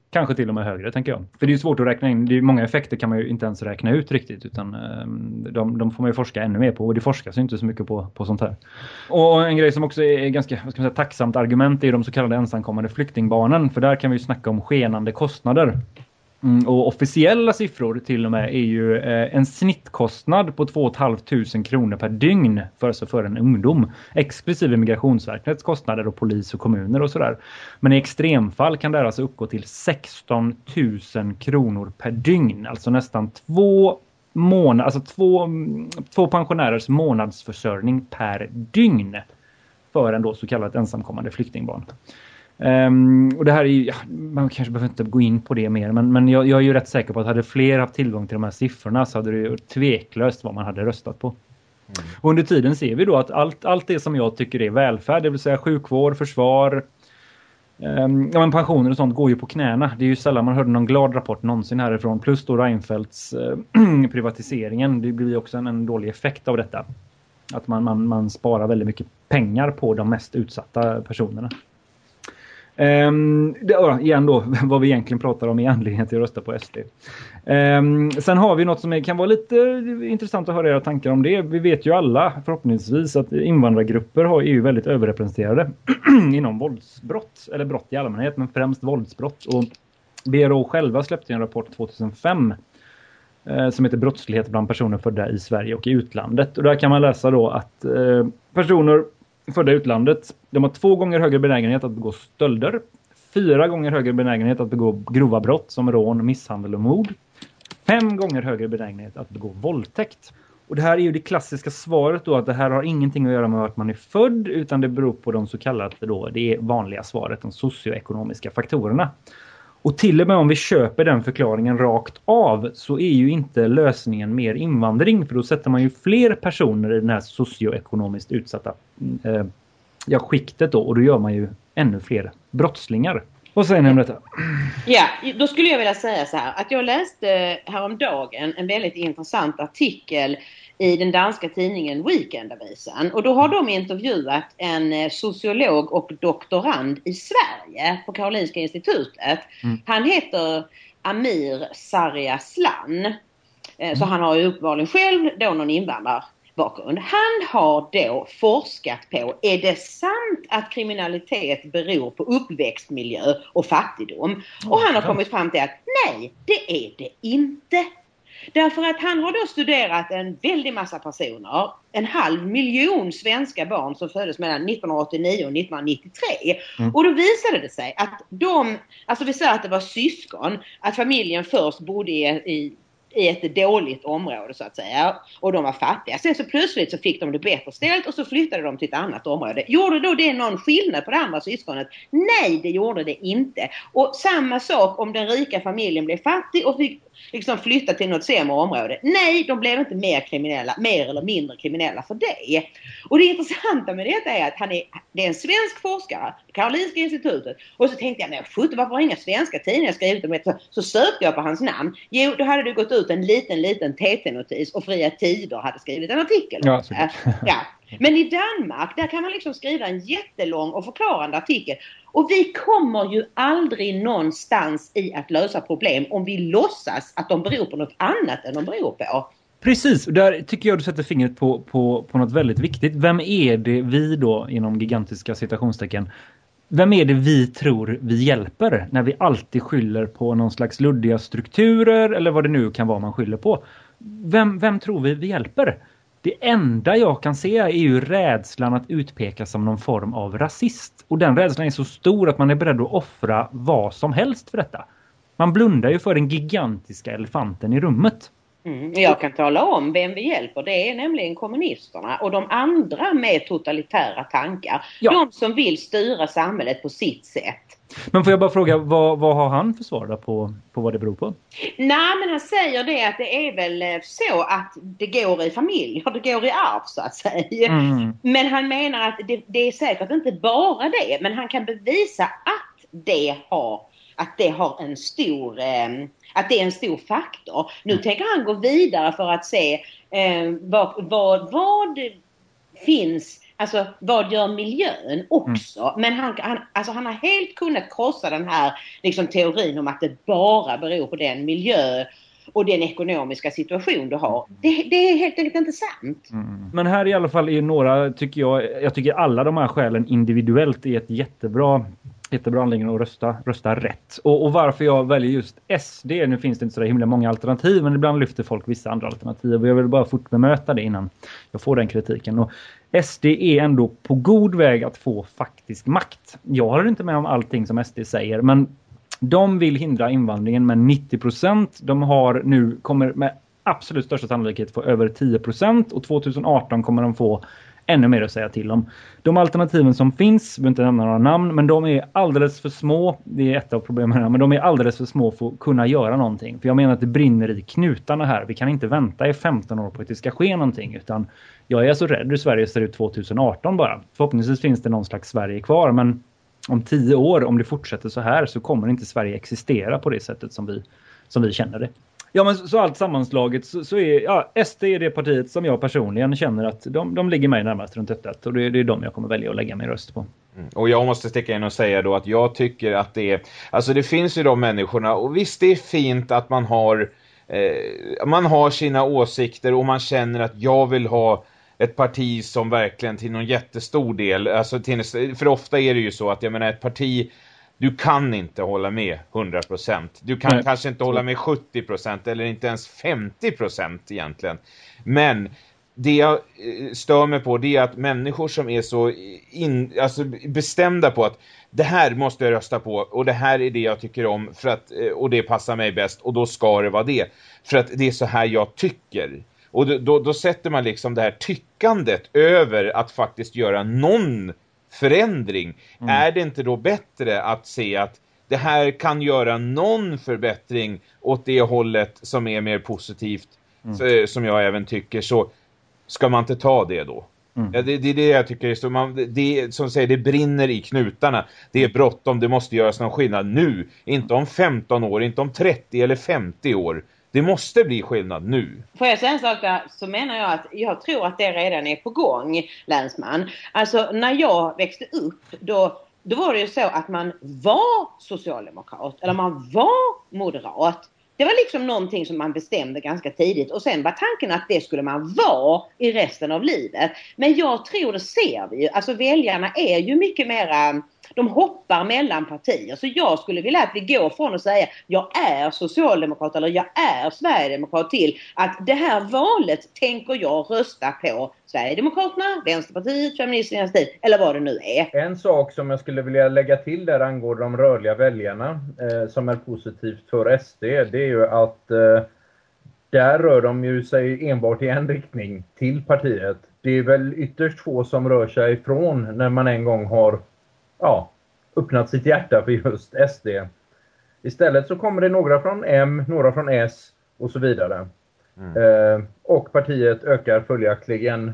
Kanske till och med högre, tänker jag. För det är ju svårt att räkna in. Det är många effekter kan man ju inte ens räkna ut riktigt. Utan de, de får man ju forska ännu mer på. Och det forskas ju inte så mycket på, på sånt här. Och en grej som också är ganska vad ska man säga, tacksamt argument är de så kallade ensamkommande flyktingbarnen. För där kan vi ju snacka om skenande kostnader. Mm, och officiella siffror till och med är ju eh, en snittkostnad på två tusen femhundra kronor per dygn för, så för en ungdom. Exklusive Migrationsverkets kostnader och polis och kommuner och sådär. Men i extremfall kan det alltså uppgå till sexton tusen kronor per dygn. Alltså nästan två månader, alltså två, två pensionärers månadsförsörjning per dygn för en då så kallat ensamkommande flyktingbarn. Um, och det här är ju, ja, man kanske behöver inte gå in på det mer, men, men jag, jag är ju rätt säker på att hade fler haft tillgång till de här siffrorna så hade det ju tveklöst vad man hade röstat på. Mm. Och under tiden ser vi då att allt, allt det som jag tycker är välfärd, det vill säga sjukvård, försvar, um, ja, men pensioner och sånt går ju på knäna. Det är ju sällan man hörde någon glad rapport någonsin härifrån, plus då Reinfeldts uh, privatiseringen. Det blir ju också en, en dålig effekt av detta. Att man, man, man sparar väldigt mycket pengar på de mest utsatta personerna. Um, det, uh, igen då, vad vi egentligen pratar om i anledningen till att rösta på S D. Um, sen har vi något som är, kan vara lite intressant att höra era tankar om det. Vi vet ju alla förhoppningsvis att invandrargrupper har, är ju väldigt överrepresenterade inom våldsbrott, eller brott i allmänhet, men främst våldsbrott. Och B R O själva släppte en rapport tjugohundrafem eh, som heter Brottslighet bland personer födda i Sverige och i utlandet. Och där kan man läsa då att eh, personer födda i utlandet, de har två gånger högre benägenhet att begå stölder, fyra gånger högre benägenhet att begå grova brott som rån, misshandel och mord, fem gånger högre benägenhet att begå våldtäkt. Och det här är ju det klassiska svaret då, att det här har ingenting att göra med att man är född, utan det beror på de så kallade då, det är vanliga svaret, de socioekonomiska faktorerna. Och till och med om vi köper den förklaringen rakt av så är ju inte lösningen mer invandring. För då sätter man ju fler personer i den här socioekonomiskt utsatta eh, ja, skiktet då. Och då gör man ju ännu fler brottslingar. Vad säger ni om detta? Ja, då skulle jag vilja säga så här. Att jag läste häromdagen en väldigt intressant artikel i den danska tidningen Weekendavisen. Och då har de intervjuat en sociolog och doktorand i Sverige på Karolinska institutet. Mm. Han heter Amir Sarjaslan. Mm. Så han har ju uppenbarligen själv då någon invandrarbakgrund. Han har då forskat på, är det sant att kriminalitet beror på uppväxtmiljö och fattigdom? Och han har kommit fram till att nej, det är det inte. Därför att han har då studerat en väldig massa personer, en halv miljon svenska barn som föddes mellan nittonhundraåttionio och nittonhundranittiotre. Mm. Och då visade det sig att de, alltså vi säger att det var syskon, att familjen först bodde i, i i ett dåligt område så att säga, och de var fattiga. Sen så plötsligt så fick de det bättre ställt och så flyttade de till ett annat område. Gjorde då det någon skillnad på det andra syskonet? Nej, det gjorde det inte. Och samma sak om den rika familjen blev fattig och fick liksom flytta till något sämre område. Nej, de blev inte mer kriminella, mer eller mindre kriminella för det. Och det intressanta med detta är att han är, det är en svensk forskare, Karolinska institutet. Och så tänkte jag, nej, sjutton, varför har inga svenska tidningar skrivit om det? Så, så sökte jag på hans namn. Jo, då hade det gått ut en liten, liten T T-notis och Fria Tider hade skrivit en artikel. Ja, ja. Men i Danmark, där kan man liksom skriva en jättelång och förklarande artikel. Och vi kommer ju aldrig någonstans i att lösa problem om vi låtsas att de beror på något annat än de beror på. Precis, och där tycker jag du sätter fingret på, på, på något väldigt viktigt. Vem är det vi då, inom gigantiska citationstecken, vem är det vi tror vi hjälper när vi alltid skyller på någon slags luddiga strukturer eller vad det nu kan vara man skyller på? Vem, vem tror vi vi hjälper? Det enda jag kan se är ju rädslan att utpekas som någon form av rasist. Och den rädslan är så stor att man är beredd att offra vad som helst för detta. Man blundar ju för den gigantiska elefanten i rummet. Mm, jag kan tala om vem vi hjälper. Det är nämligen kommunisterna och de andra med totalitära tankar. Ja. De som vill styra samhället på sitt sätt. Men får jag bara fråga, vad, vad har han för svar då på, på vad det beror på? Nej, men han säger det att det är väl så att det går i familj, det går i arv så att säga. Mm. Men han menar att det, det är säkert inte bara det, men han kan bevisa att det har, att det har en stor... Eh, att det är en stor faktor. Nu mm. tänker han gå vidare för att se eh, vad, vad, vad finns Alltså, vad gör miljön också? Mm. Men han, han, alltså, han har helt kunnat krossa den här liksom, teorin om att det bara beror på den miljö och den ekonomiska situation du har. Det, det är helt enkelt inte sant. Mm. Men här i alla fall är några, tycker jag, jag tycker alla de här skälen individuellt är ett jättebra, jättebra anledning att rösta, rösta rätt. Och, och varför jag väljer just S D, nu finns det inte så himla många alternativ, men ibland lyfter folk vissa andra alternativ. Och jag vill bara fort bemöta det innan jag får den kritiken. Och S D är ändå på god väg att få faktisk makt. Jag håller inte med om allting som S D säger, men de vill hindra invandringen med nittio procent. De har nu, kommer med absolut största sannolikhet få över tio procent. Och tjugoarton kommer de få ännu mer att säga till om. De alternativen som finns, jag vill inte nämna några namn, men de är alldeles för små. Det är ett av problemen här, men de är alldeles för små för att kunna göra någonting. För jag menar att det brinner i knutarna här. Vi kan inte vänta i femton år på att det ska ske någonting, utan jag är så rädd hur Sverige ser ut tjugoarton bara. Förhoppningsvis finns det någon slags Sverige kvar, men om tio år, om det fortsätter så här, så kommer inte Sverige existera på det sättet som vi, som vi känner det. Ja, men så, så allt sammanslaget så, så är ja, S D är det partiet som jag personligen känner att de, de ligger mig närmast runt öppet. Och det, det är de jag kommer välja att lägga min röst på. Mm. Och jag måste sticka in och säga då att jag tycker att det är, alltså det finns ju de människorna, och visst det är fint att man har eh, man har sina åsikter och man känner att jag vill ha ett parti som verkligen till någon jättestor del, alltså till, för ofta är det ju så att jag menar ett parti, du kan inte hålla med hundra procent. Du kan Nej. kanske inte hålla med sjuttio procent eller inte ens femtio procent egentligen. Men det jag stör mig på, det är att människor som är så in, alltså bestämda på att det här måste jag rösta på och det här är det jag tycker om för att, och det passar mig bäst och då ska det vara det. För att det är så här jag tycker. Och då, då, då sätter man liksom det här tyckandet över att faktiskt göra någon förändring. Mm. Är det inte då bättre att se att det här kan göra någon förbättring åt det hållet som är mer positivt, mm. så, som jag även tycker, så ska man inte ta det då. Mm. Ja, det, det är det jag tycker. Så man, det, som säger, det brinner i knutarna. Det är bråttom, det måste göras någon skillnad nu. Inte om femton år, inte om trettio eller femtio år. Det måste bli skillnad nu. Får jag säga en sak där, så menar jag att jag tror att det redan är på gång, Länsman. Alltså när jag växte upp, då, då var det ju så att man var socialdemokrat eller man var moderat. Det var liksom någonting som man bestämde ganska tidigt. Och sen var tanken att det skulle man vara i resten av livet. Men jag tror, det ser vi ju. Alltså väljarna är ju mycket mera, de hoppar mellan partier. Så jag skulle vilja att vi går från att säga jag är socialdemokrat eller jag är sverigedemokrat till att det här valet tänker jag rösta på Sverigedemokraterna, Vänsterpartiet, Feministernas tid eller vad det nu är. En sak som jag skulle vilja lägga till där angående de rörliga väljarna eh, som är positivt för S D, det är ju att eh, där rör de ju sig enbart i en riktning till partiet. Det är väl ytterst få som rör sig ifrån när man en gång har ja, öppnat sitt hjärta för just S D. Istället så kommer det några från M, några från S och så vidare. Mm. Eh, och partiet ökar följaktligen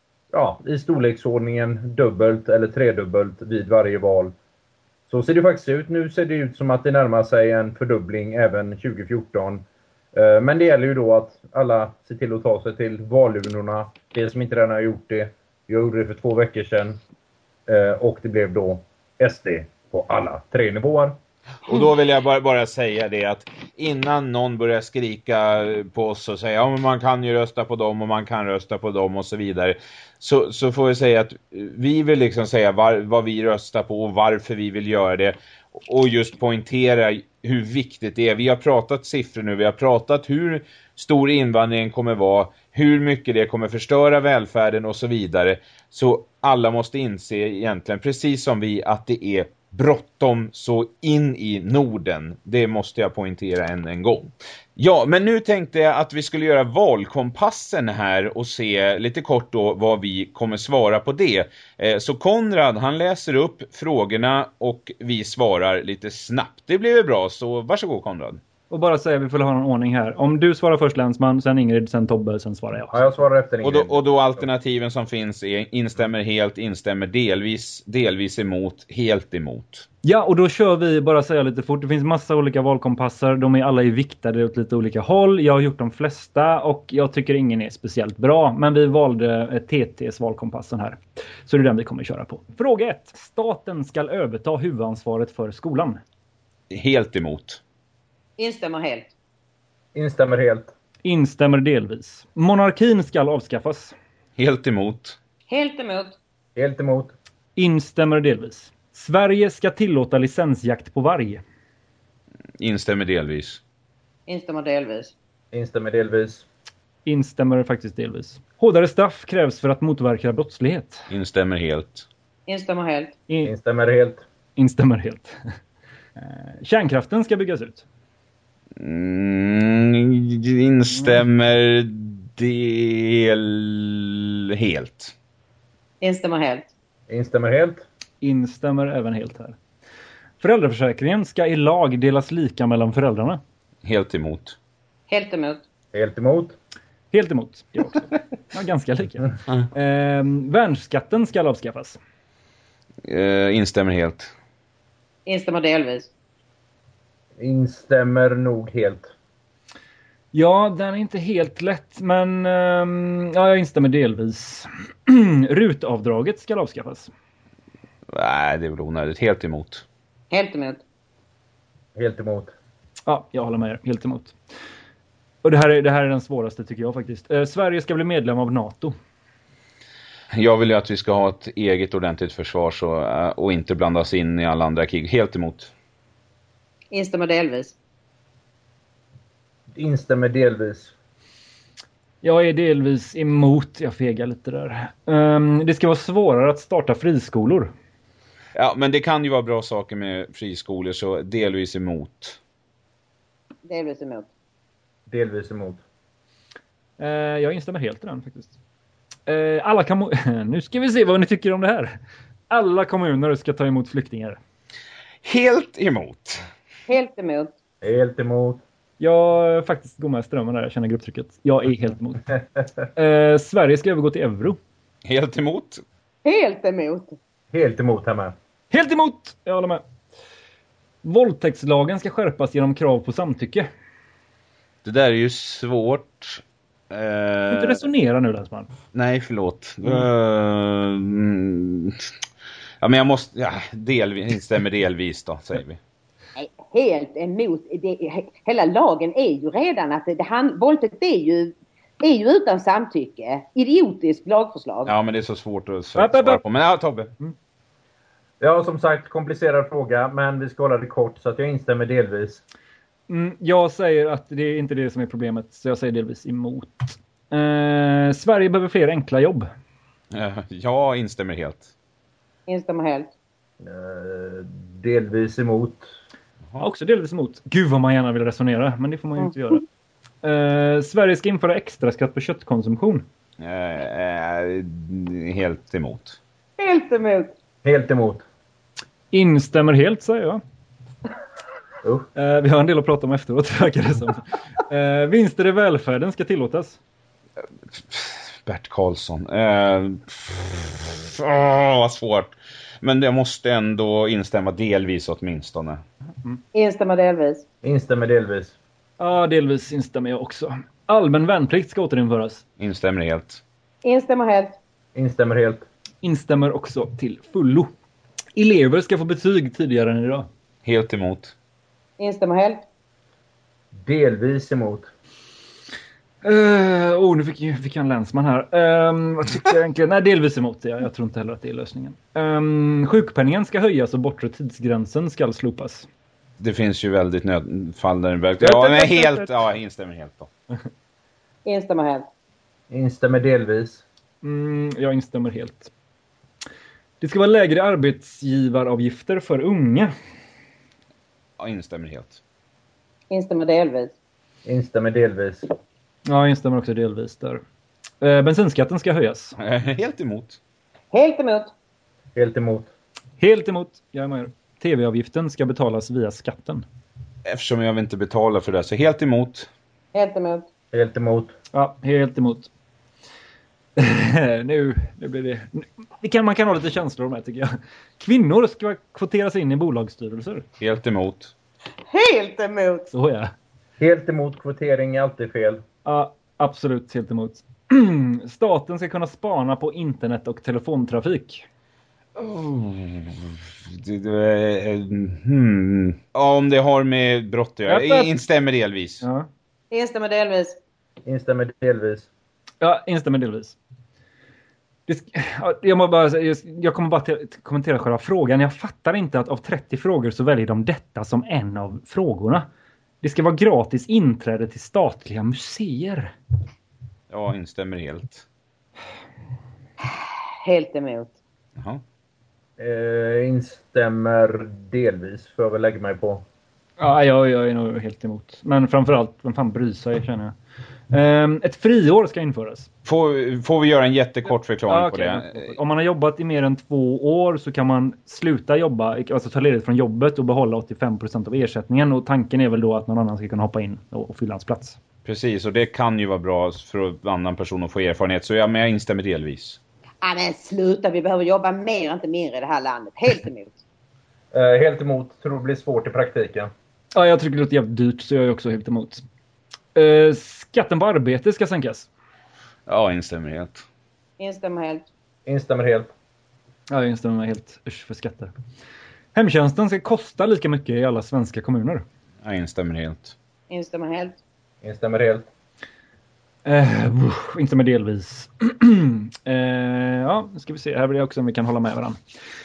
ja, i storleksordningen dubbelt eller tredubbelt vid varje val. Så ser det faktiskt ut. Nu ser det ut som att det närmar sig en fördubbling även tjugo fjorton. Eh, men det gäller ju då att alla ser till att ta sig till valurnorna. Det som inte redan har gjort det. Jag gjorde det för två veckor sedan. Eh, och det blev då S D på alla tre nivåer. Och då vill jag bara, bara säga det att innan någon börjar skrika på oss och säga ja men man kan ju rösta på dem och man kan rösta på dem och så vidare, så, så får vi säga att vi vill liksom säga var, vad vi röstar på och varför vi vill göra det och just poängtera hur viktigt det är. Vi har pratat siffror nu, vi har pratat hur stor invandringen kommer vara, hur mycket det kommer förstöra välfärden och så vidare. Så alla måste inse egentligen, precis som vi, att det är bråttom så in i Norden. Det måste jag poängtera än en gång. Ja, men nu tänkte jag att vi skulle göra valkompassen här och se lite kort då vad vi kommer svara på det. Så Konrad, han läser upp frågorna och vi svarar lite snabbt. Det blir bra, så varsågod Konrad. Och bara säga, vi får ha en ordning här. Om du svarar först Länsman, sen Ingrid, sen Tobbe, sen svarar jag. Ja, jag svarar efter Ingrid. Och då, och då alternativen som finns är instämmer helt, instämmer delvis, delvis emot, helt emot. Ja, och då kör vi, bara säga lite fort. Det finns massa olika valkompasser. De är alla viktade åt lite olika håll. Jag har gjort de flesta och jag tycker ingen är speciellt bra. Men vi valde T T:s valkompassen här. Så det är den vi kommer köra på. Fråga ett. Staten ska överta huvudansvaret för skolan. Helt emot. Instämmer helt. Instämmer helt. Instämmer delvis. Monarkin ska avskaffas. Helt emot. Helt emot. Helt emot. Instämmer delvis. Sverige ska tillåta licensjakt på varg. Instämmer delvis. Instämmer delvis. Instämmer delvis. Instämmer faktiskt delvis. Hårdare straff krävs för att motverka brottslighet. Instämmer helt. Instämmer helt. In- Instämmer helt. instämmer helt. Kärnkraften ska byggas ut. Mm, instämmer del helt. Instämmer helt. Instämmer helt. Instämmer även helt här. Föräldraförsäkringen ska i lag delas lika mellan föräldrarna. Helt emot. Helt emot. Helt emot. Helt emot. Jag också. Ja, ganska lika. Eh, värnskatten ska avskaffas. Uh, instämmer helt. Instämmer delvis. Instämmer nog helt. Ja, den är inte helt lätt, men ehm, ja, jag instämmer delvis. Rutavdraget ska avskaffas. Nej, det är väl onödigt. Helt emot. Helt emot. Helt emot. Ja, jag håller med er. Helt emot. Och det här är, det här är den svåraste tycker jag faktiskt. Eh, Sverige ska bli medlem av NATO. Jag vill ju att vi ska ha ett eget ordentligt försvar så, och inte blandas in i alla andra krig. Helt emot. Instämmer delvis. Instämmer delvis. Jag är delvis emot, jag fegar lite där. Um, det ska vara svårare att starta friskolor. Ja, men det kan ju vara bra saker med friskolor så delvis emot. Delvis emot. Delvis emot. Uh, jag instämmer helt i den faktiskt. Uh, alla kan nu ska vi se vad ni tycker om det här. Alla kommuner ska ta emot flyktingar. Helt emot. Helt emot. Helt emot. Jag faktiskt går med strömmen där, jag känner grupptrycket. Jag är helt emot. Uh, Sverige ska övergå till euro. Helt emot. Helt emot. Helt emot här med. Helt emot! Jag håller med. Våldtäktslagen ska skärpas genom krav på samtycke. Det där är ju svårt. Du får inte resonera nu, Länsman. Nej, förlåt. Mm. Uh, ja, men jag måste... Ja, delvis, instämmer delvis då, säger vi. Nej, helt emot. Det, hela lagen är ju redan att det, det han, våldtäkt är ju, är ju utan samtycke. Idiotiskt lagförslag. Ja, men det är så svårt att svara på. Men ja, Tobbe. Mm. Ja, som sagt, komplicerad fråga, men vi ska hålla det kort så att jag instämmer delvis. Mm, jag säger att det är inte det som är problemet, så jag säger delvis emot. Eh, Sverige behöver fler enkla jobb. Uh, jag instämmer helt. Instämmer helt. Uh, delvis emot. Ja, också delvis emot. Gud vad man gärna vill resonera, men det får man ju inte göra. Eh, Sverige ska införa extra skatt på köttkonsumtion. Uh, uh, helt emot. Helt emot. Helt emot. Instämmer helt, säger jag. Uh. Eh, vi har en del att prata om efteråt, verkar det som. Eh, vinster i välfärden ska tillåtas. Bert Karlsson. Uh, oh, vad svårt. Men jag måste ändå instämma delvis åtminstone. Mm. Instämmer delvis. Instämmer delvis. Ja, delvis instämmer jag också. Allmän värnplikt ska återinföras. Instämmer helt. Instämmer helt. Instämmer helt. Instämmer också till fullo. Elever ska få betyg tidigare än idag. Helt emot. Instämmer helt. Delvis emot. Uh, oh, nu fick, fick jag en Länsman här. Um, vad tycker jag egentligen? Nej, delvis emot det. Jag tror inte heller att det är lösningen. Um, sjukpenningen ska höjas och bortre tidsgränsen ska slopas. Det finns ju väldigt nödfall där det verkar. Ja, men helt, ja, instämmer helt då. Instämmer helt. Instämmer delvis. Mm, jag instämmer helt. Det ska vara lägre arbetsgivaravgifter för unga. Ja, instämmer helt. Instämmer delvis. Instämmer delvis. Ja, jag instämmer också delvis där. Eh, bensinskatten ska höjas. Helt emot. Helt emot. Helt emot. Helt emot. Jag är med. T V-avgiften ska betalas via skatten. Eftersom jag vill inte betala för det. Så helt emot. Helt emot. Helt emot. Ja, helt emot. nu, nu blir det... det kan, man kan ha lite känslor med, tycker jag. Kvinnor ska kvoteras in i bolagsstyrelser. Helt emot. Helt emot. Så ja. Helt emot kvotering är alltid fel. Ja, absolut helt emot. Staten ska kunna spana på internet och telefontrafik. Oh, det, det, hmm. Ja, om det har med brott att göra. Jag instämmer delvis. Ja. Instämmer delvis. Instämmer delvis. Ja, instämmer delvis. Det, jag, må bara, jag, jag kommer bara till, kommentera själva frågan. Jag fattar inte att av trettio frågor så väljer de detta som en av frågorna. Det ska vara gratis inträde till statliga museer. Ja, instämmer helt. Helt emot. Jaha. Eh, instämmer delvis, får jag väl lägga mig på. Ja, jag, jag är nog helt emot. Men framförallt, vem fan bryr sig, känner jag. Um, ett friår ska införas. Får, får vi göra en jättekort förklaring ja, okay. på det? Om man har jobbat i mer än två år så kan man sluta jobba, alltså ta ledigt från jobbet och behålla åttiofem procent av ersättningen. Och tanken är väl då att någon annan ska kunna hoppa in och, och fylla hans plats. Precis, och det kan ju vara bra för en annan person att få erfarenhet. Så ja, men jag instämmer delvis. Ja, men sluta, vi behöver jobba mer och inte mindre i det här landet. Helt emot. eh, helt emot, tror det blir svårt i praktiken. Ja, jag tycker det låter jävligt dyrt, så jag är också helt emot. Uh, skatten på arbete ska sänkas. Ja, instämmer helt. Instämmer helt. Instämmer helt. Ja, jag instämmer helt. Usch för skatter. Hemtjänsten ska kosta lika mycket i alla svenska kommuner. Ja, instämmer helt. Instämmer helt. Instämmer helt. Uh, uh, instämmer delvis. uh, ja, nu ska vi se. Här blir det också om vi kan hålla med varandra.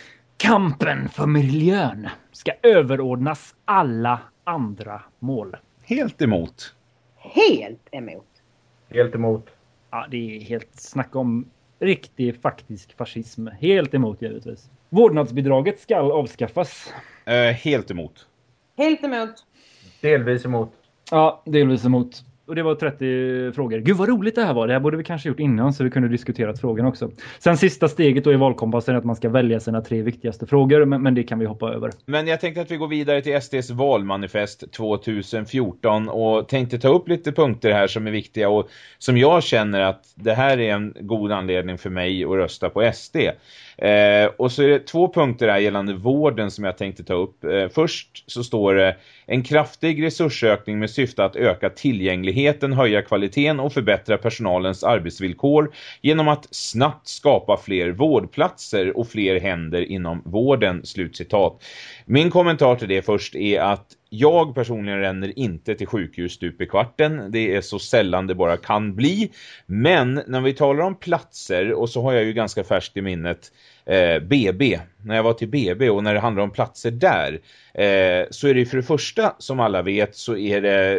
Kampen för miljön ska överordnas alla andra mål. Helt emot. Helt emot. Helt emot. Ja, det är helt snack om riktig faktisk fascism. Helt emot, givetvis. Vårdnadsbidraget ska avskaffas. Uh, helt emot. Helt emot. Delvis emot. Ja, delvis emot. Och det var trettio frågor. Gud vad roligt det här var. Det här borde vi kanske gjort innan så vi kunde diskuterat frågan också. Sen sista steget då i valkompassen är att man ska välja sina tre viktigaste frågor. Men, men det kan vi hoppa över. Men jag tänkte att vi går vidare till S D:s valmanifest tjugohundrafjorton. Och tänkte ta upp lite punkter här som är viktiga. Och som jag känner att det här är en god anledning för mig att rösta på S D. Eh, och så är det två punkter här gällande vården som jag tänkte ta upp. Eh, först så står det en kraftig resursökning med syfte att öka tillgängligheten, höja kvaliteten och förbättra personalens arbetsvillkor genom att snabbt skapa fler vårdplatser och fler händer inom vården. Slutcitat. Min kommentar till det först är att jag personligen ränner inte till sjukhus stup i kvarten. Det är så sällan det bara kan bli. Men när vi talar om platser, och så har jag ju ganska färskt i minnet eh, B B. När jag var till B B och när det handlar om platser där. Eh, så är det för det första, som alla vet, så är det...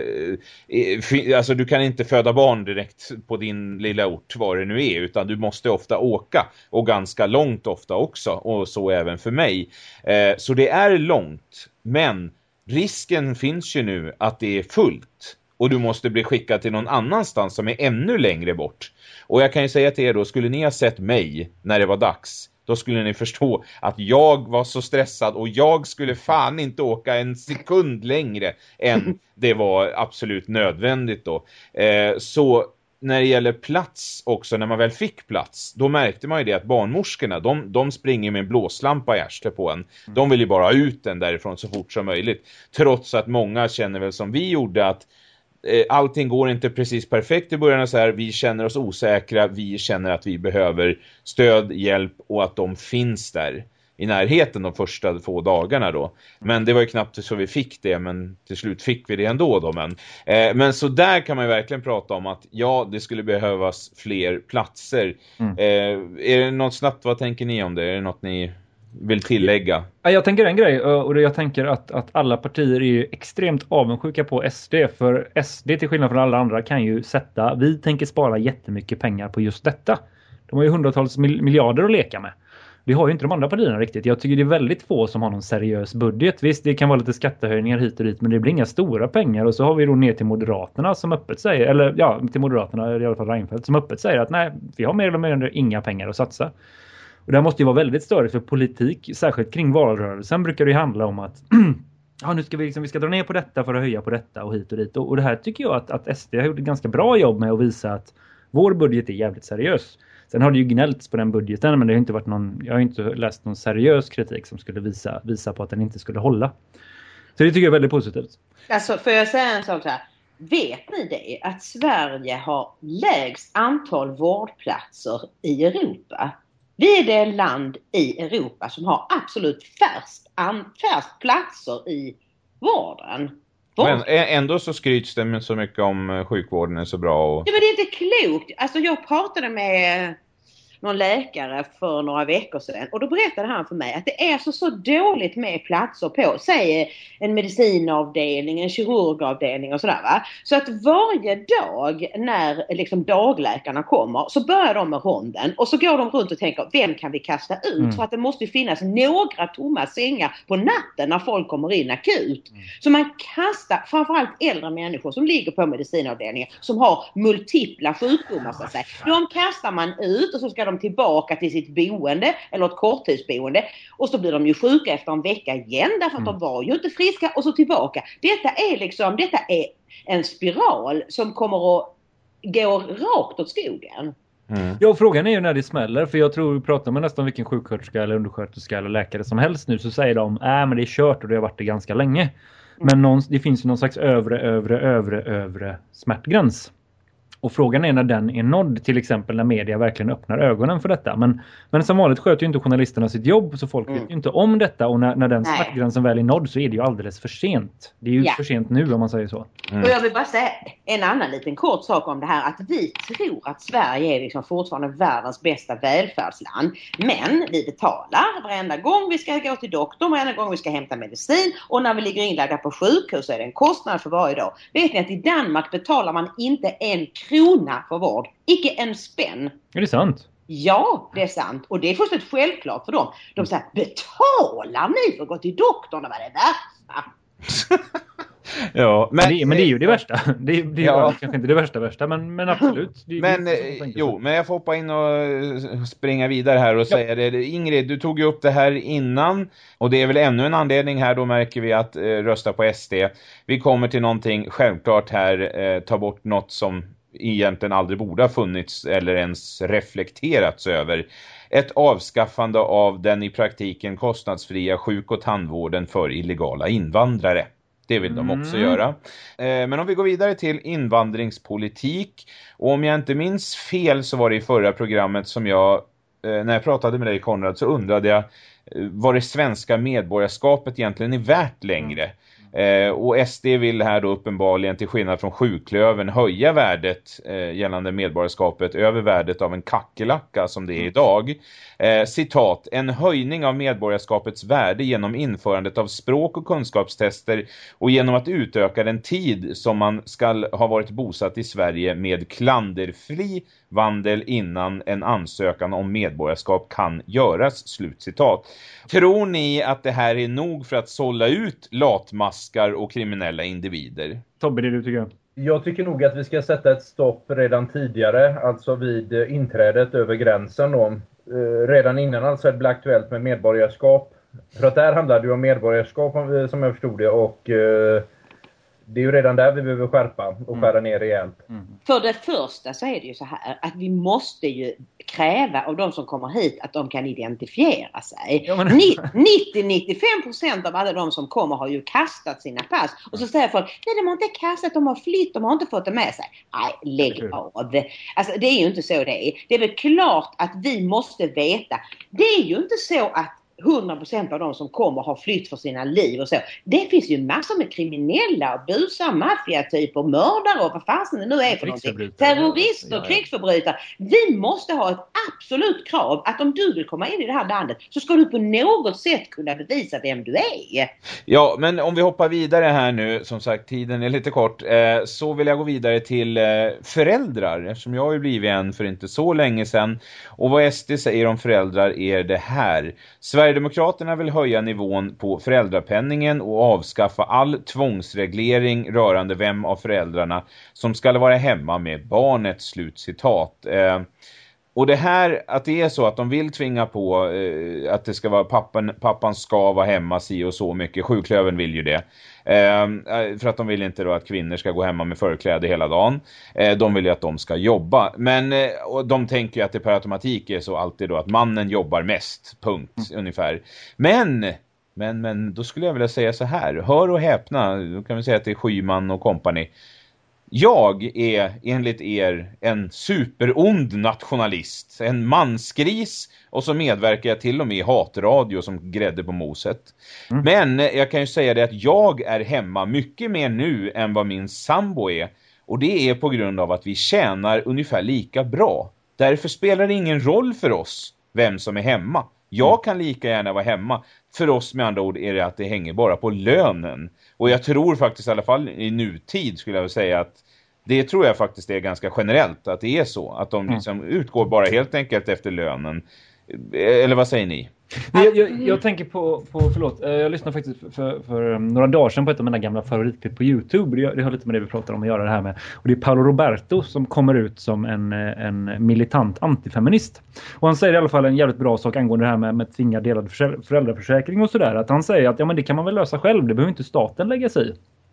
Eh, alltså du kan inte föda barn direkt på din lilla ort, var det nu är. Utan du måste ofta åka. Och ganska långt ofta också. Och så även för mig. Eh, så det är långt. Men... risken finns ju nu att det är fullt och du måste bli skickad till någon annanstans som är ännu längre bort. Och jag kan ju säga till er då, skulle ni ha sett mig när det var dags, då skulle ni förstå att jag var så stressad och jag skulle fan inte åka en sekund längre än det var absolut nödvändigt då. Eh, så när det gäller plats också, när man väl fick plats, då märkte man ju det att barnmorskorna, de, de springer med en blåslampa i arslet på en. De vill ju bara ha ut den därifrån så fort som möjligt. Trots att många känner väl som vi gjorde att eh, allting går inte precis perfekt i början. Så här, vi känner oss osäkra, vi känner att vi behöver stöd, hjälp och att de finns där i närheten de första få dagarna då. Men det var ju knappt så vi fick det, men till slut fick vi det ändå då. Men, eh, men så där kan man ju verkligen prata om att ja, det skulle behövas fler platser. Mm. Eh, är det något snabbt, vad tänker ni om det? Är det något ni vill tillägga? Jag tänker en grej, och jag tänker att, att alla partier är ju extremt avundsjuka på S D. För S D till skillnad från alla andra kan ju sätta, vi tänker spara jättemycket pengar på just detta. De har ju hundratals miljarder att leka med. Det har ju inte de andra partierna riktigt. Jag tycker det är väldigt få som har någon seriös budget. Visst, det kan vara lite skattehöjningar hit och dit, men det blir inga stora pengar. Och så har vi då ner till Moderaterna som öppet säger, eller ja, till Moderaterna i alla fall Reinfeldt, som öppet säger att nej, vi har mer eller mindre inga pengar att satsa. Och det måste ju vara väldigt större för politik, särskilt kring valrörelsen brukar det ju handla om att ja, nu ska vi, liksom, vi ska dra ner på detta för att höja på detta och hit och dit. Och, och det här tycker jag att, att S D har gjort ett ganska bra jobb med att visa att vår budget är jävligt seriös. Sen har det ju gnällts på den budgeten, men det har inte varit någon, jag har inte läst någon seriös kritik som skulle visa, visa på att den inte skulle hålla. Så det tycker jag är väldigt positivt. Alltså, får jag säga en sak så här? Vet ni det? Att Sverige har lägst antal vårdplatser i Europa. Vi är det land i Europa som har absolut färst, an, färst platser i vården. Vård. Men ändå så skryts det så mycket om sjukvården är så bra. Och... Ja, men det är inte klokt. Alltså jag pratade med någon läkare för några veckor sedan. Och då berättade han för mig att det är så, så dåligt med platser på, säg en medicinavdelning, en kirurgavdelning och sådär va. Så att varje dag när liksom dagläkarna kommer så börjar de med ronden. Och så går de runt och tänker, vem kan vi kasta ut? Mm. För att det måste ju finnas några tomma sängar på natten när folk kommer in akut. Mm. Så man kastar, framförallt äldre människor som ligger på medicinavdelningen, som har multipla sjukdomar så att säga. De kastar man ut och så ska de tillbaka till sitt boende eller ett korttidsboende och så blir de ju sjuka efter en vecka igen därför att mm. de var ju inte friska och så tillbaka. Detta är liksom, detta är en spiral som kommer att gå rakt åt skogen. Mm. Ja, och frågan är ju när det smäller, för jag tror vi pratar med nästan vilken sjuksköterska eller undersköterska eller läkare som helst nu, så säger de, äh men det är kört och det har varit det ganska länge. Men någon, det finns ju någon slags övre, övre, övre, övre smärtgräns. Och frågan är när den är nådd, till exempel när media verkligen öppnar ögonen för detta. Men, men som vanligt sköter ju inte journalisterna sitt jobb, så folk mm. vet ju inte om detta. Och när, när den smärtgränsen väl är nådd så är det ju alldeles för sent. Det är ju ja. för sent nu om man säger så. Mm. Och jag vill bara säga en annan liten kort sak om det här. Att vi tror att Sverige är liksom fortfarande världens bästa välfärdsland. Men vi betalar varenda gång vi ska gå till doktorn, varenda gång vi ska hämta medicin. Och när vi ligger inlagda på sjukhus så är det en kostnad för varje dag. Vet ni att i Danmark betalar man inte en krona för vård. Icke en spänn. Är det sant? Ja, det är sant. Och det är fullständigt självklart för dem. De säger, betalar ni för att gå till doktorn? Vad är det värsta? Ja, men, men, det, men det är ju det värsta. Det, det är ja. kanske inte det värsta värsta, men, men absolut. Det, men det jo, men jag får hoppa in och springa vidare här och ja. säga det. Ingrid, du tog ju upp det här innan, och det är väl ännu en anledning här, då märker vi att eh, rösta på S D. Vi kommer till någonting självklart här, eh, ta bort något som egentligen aldrig borde ha funnits eller ens reflekterats över. Ett avskaffande av den i praktiken kostnadsfria sjuk- och tandvården för illegala invandrare. Det vill de också mm. göra. Eh, men om vi går vidare till invandringspolitik. Och om jag inte minns fel så var det i förra programmet som jag, eh, när jag pratade med dig Konrad, så undrade jag eh, vad det svenska medborgarskapet egentligen är värt längre. Eh, och S D vill här då uppenbarligen, till skillnad från sjuklöven, höja värdet eh, gällande medborgarskapet över värdet av en kackelacka som det är idag. Eh, citat, en höjning av medborgarskapets värde genom införandet av språk- och kunskapstester och genom att utöka den tid som man ska ha varit bosatt i Sverige med klanderfri vandel innan en ansökan om medborgarskap kan göras, slutcitat. Tror ni att det här är nog för att sålla ut latmaskar och kriminella individer? Tobbe, det du tycker? Jag tycker nog att vi ska sätta ett stopp redan tidigare, alltså vid inträdet över gränsen då. Redan innan alltså det blir aktuellt med medborgarskap. För att där handlar det ju om medborgarskap som jag förstod det, och det är ju redan där vi behöver skärpa och skära ner rejält. Mm. För det första så är det ju så här att vi måste ju kräva av de som kommer hit att de kan identifiera sig. Ja, men... nittio till nittiofem procent av alla de som kommer har ju kastat sina pass. Och så säger folk, nej de har inte kastat, de har flytt, de har inte fått det med sig. Nej, lägg av. Alltså det är ju inte så det är. Det är väl klart att vi måste veta. Det är ju inte så att hundra procent av de som kommer har flytt för sina liv och så. Det finns ju massor med kriminella, busar, maffiatyper, mördare och vad fasen det nu är för någonting. Terrorister, ja, ja. krigsförbrytare. Vi måste ha ett absolut krav att om du vill komma in i det här landet så ska du på något sätt kunna bevisa vem du är. Ja, men om vi hoppar vidare här nu, som sagt tiden är lite kort, eh, så vill jag gå vidare till eh, föräldrar, eftersom jag har ju blivit en för inte så länge sedan. Och vad S D säger om föräldrar är det här. Sverigedemokraterna vill höja nivån på föräldrapenningen och avskaffa all tvångsreglering rörande vem av föräldrarna som ska vara hemma med barnet, slutcitat. Eh, Och det här, att det är så att de vill tvinga på eh, att det ska vara pappan, pappan ska vara hemma si och så mycket. Sjuklöven vill ju det. Eh, för att de vill inte då att kvinnor ska gå hemma med förkläde hela dagen. Eh, de vill ju att de ska jobba. Men eh, och de tänker ju att det per automatik är så alltid då att mannen jobbar mest. Punkt, mm. ungefär. Men... Men, men då skulle jag vilja säga så här. Hör och häpna, då kan vi säga att det är Schyman och company. Jag är enligt er en superond nationalist. En mansgris. Och så medverkar jag till och med i hatradio som grädde på moset. Mm. Men jag kan ju säga det att jag är hemma mycket mer nu än vad min sambo är. Och det är på grund av att vi tjänar ungefär lika bra. Därför spelar det ingen roll för oss vem som är hemma. Jag kan lika gärna vara hemma. För oss med andra ord är det att det hänger bara på lönen. Och jag tror faktiskt i alla fall i nutid skulle jag vilja säga att det tror jag faktiskt är ganska generellt att det är så. Att de liksom utgår bara helt enkelt efter lönen. Eller vad säger ni? Jag, jag, jag tänker på, på, förlåt, jag lyssnade faktiskt för, för, för några dagar sedan på ett av mina gamla favoritklipp på YouTube. Det, det har lite med det vi pratar om att göra det här med. Och det är Paolo Roberto som kommer ut som en, en militant antifeminist. Och han säger i alla fall en jävligt bra sak angående det här med, med tvingad delad föräldraförsäkring och sådär. Att han säger att ja, men det kan man väl lösa själv, det behöver inte staten lägga sig i.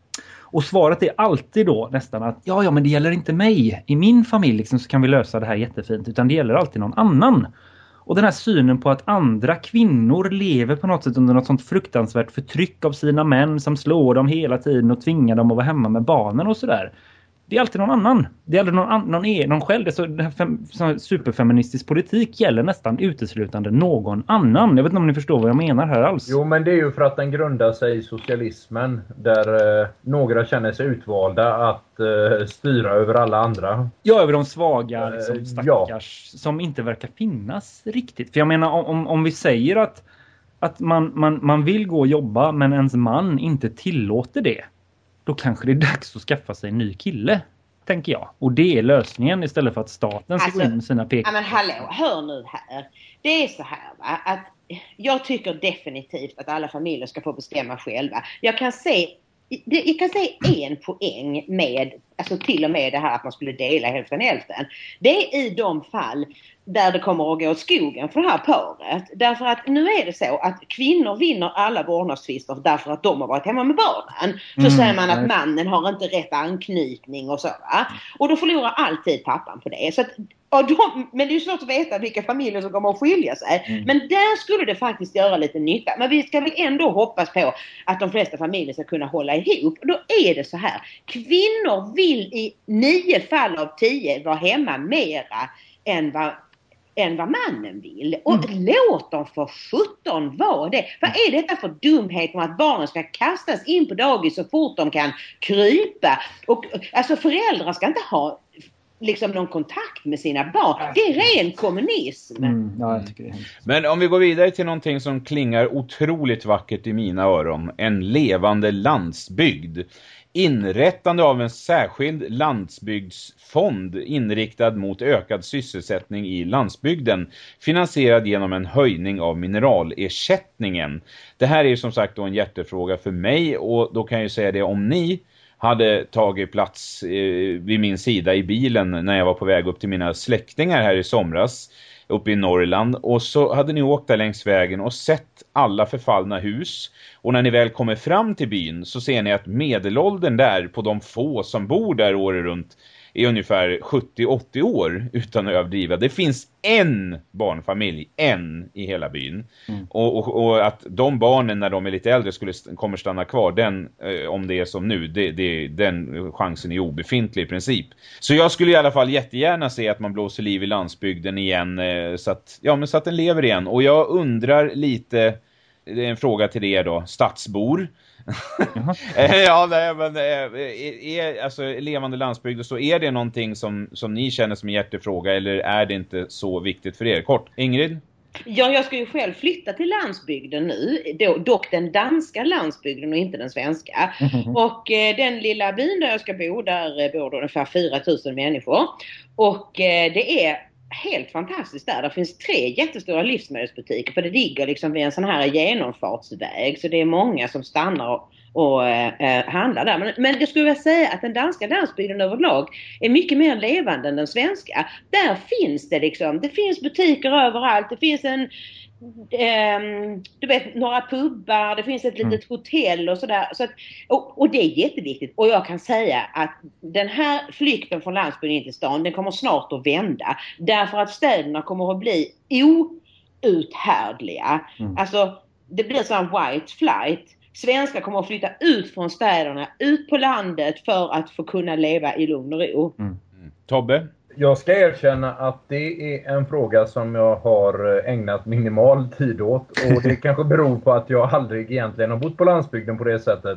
Och svaret är alltid då nästan att ja, ja men det gäller inte mig. I min familj liksom, så kan vi lösa det här jättefint, utan det gäller alltid någon annan. Och den här synen på att andra kvinnor lever på något sätt under något sånt fruktansvärt förtryck av sina män som slår dem hela tiden och tvingar dem att vara hemma med barnen och sådär. Det är alltid någon annan. Det är aldrig någon, an- någon, är, någon själv. Det är så, det här fem, så superfeministisk politik gäller nästan uteslutande någon annan. Jag vet inte om ni förstår vad jag menar här alls. Jo, men det är ju för att den grundar sig i socialismen. Där eh, några känner sig utvalda att eh, styra över alla andra. Ja, över de svaga liksom, stackars ja. Som inte verkar finnas riktigt. För jag menar, om, om vi säger att, att man, man, man vill gå och jobba men ens man inte tillåter det. Då kanske det är dags att skaffa sig en ny kille, tänker jag. Och det är lösningen istället för att staten ska alltså, gå in med sina pekar. Ja men hallå, hör nu här. Det är så här va, att jag tycker definitivt att alla familjer ska få bestämma själva. Jag kan se, jag kan se en poäng med, alltså till och med det här att man skulle dela hälften hälften. Det är i de fall där det kommer att gå åt skogen för det här paret. Därför att nu är det så att kvinnor vinner alla vårdnadstvister därför att de har varit hemma med barnen. Så mm, säger man att mannen har inte rätt anknytning och så. Va? Och då förlorar alltid pappan på det. Så att, och de, men det är ju svårt att veta vilka familjer som kommer att skilja sig. Mm. Men där skulle det faktiskt göra lite nytta. Men vi ska väl ändå hoppas på att de flesta familjer ska kunna hålla ihop. Och då är det så här. Kvinnor vill i nio fall av tio vara hemma mera än vad än vad mannen vill. Och mm. låt dem för sjutton vara det. Vad är detta för dumhet om att barnen ska kastas in på dagis så fort de kan krypa? Och alltså föräldrar ska inte ha liksom någon kontakt med sina barn. Det är ren kommunism. Mm, ja, jag tycker det är hemskt. Men om vi går vidare till någonting som klingar otroligt vackert i mina öron. En levande landsbygd. Inrättande av en särskild landsbygdsfond inriktad mot ökad sysselsättning i landsbygden, finansierad genom en höjning av mineralersättningen. Det här är som sagt då en hjärtefråga för mig, och då kan jag ju säga det, om ni hade tagit plats eh, vid min sida i bilen när jag var på väg upp till mina släktingar här i somras uppe i Norrland, och så hade ni åkt där längs vägen och sett alla förfallna hus, och när ni väl kommer fram till byn så ser ni att medelåldern där på de få som bor där året runt är ungefär sjuttio åttio år utan att överdriva. Det finns en barnfamilj, en i hela byn. Mm. Och, och, och att de barnen när de är lite äldre skulle, kommer stanna kvar, den, eh, om det är som nu, det, det, den chansen är obefintlig i princip. Så jag skulle i alla fall jättegärna se att man blåser liv i landsbygden igen, eh, så, att, ja, men så att den lever igen. Och jag undrar lite, det är en fråga till er då, stadsbor. Ja, nej, men är, är, alltså levande landsbygd och så, är det någonting som, som ni känner som en hjärtefråga, eller är det inte så viktigt för er? Kort, Ingrid? Ja, jag ska ju själv flytta till landsbygden nu, dock den danska landsbygden och inte den svenska. Mm. Och eh, den lilla byn där jag ska bo, där bor det ungefär fyra tusen människor. Och eh, det är helt fantastiskt där. Det finns tre jättestora livsmedelsbutiker, för det ligger liksom vid en sån här genomfartsväg, så det är många som stannar och och eh, handla där. Men, men jag skulle vilja säga att den danska landsbygden överlag är mycket mer levande än den svenska. Där finns det liksom, det finns butiker överallt, det finns en Um, du vet, några pubbar, det finns ett litet mm. hotell och sådär. Så att, och, och det är jätteviktigt. Och jag kan säga att den här flykten från landsbygden in till stan, den kommer snart att vända. Därför att städerna kommer att bli outhärdliga. Mm. Alltså, det blir sån white flight. Svenskar kommer att flytta ut från städerna, ut på landet för att få kunna leva i lugn och ro. Mm. Mm. Tobbe? Jag ska erkänna att det är en fråga som jag har ägnat minimal tid åt. Och det kanske beror på att jag aldrig egentligen har bott på landsbygden på det sättet.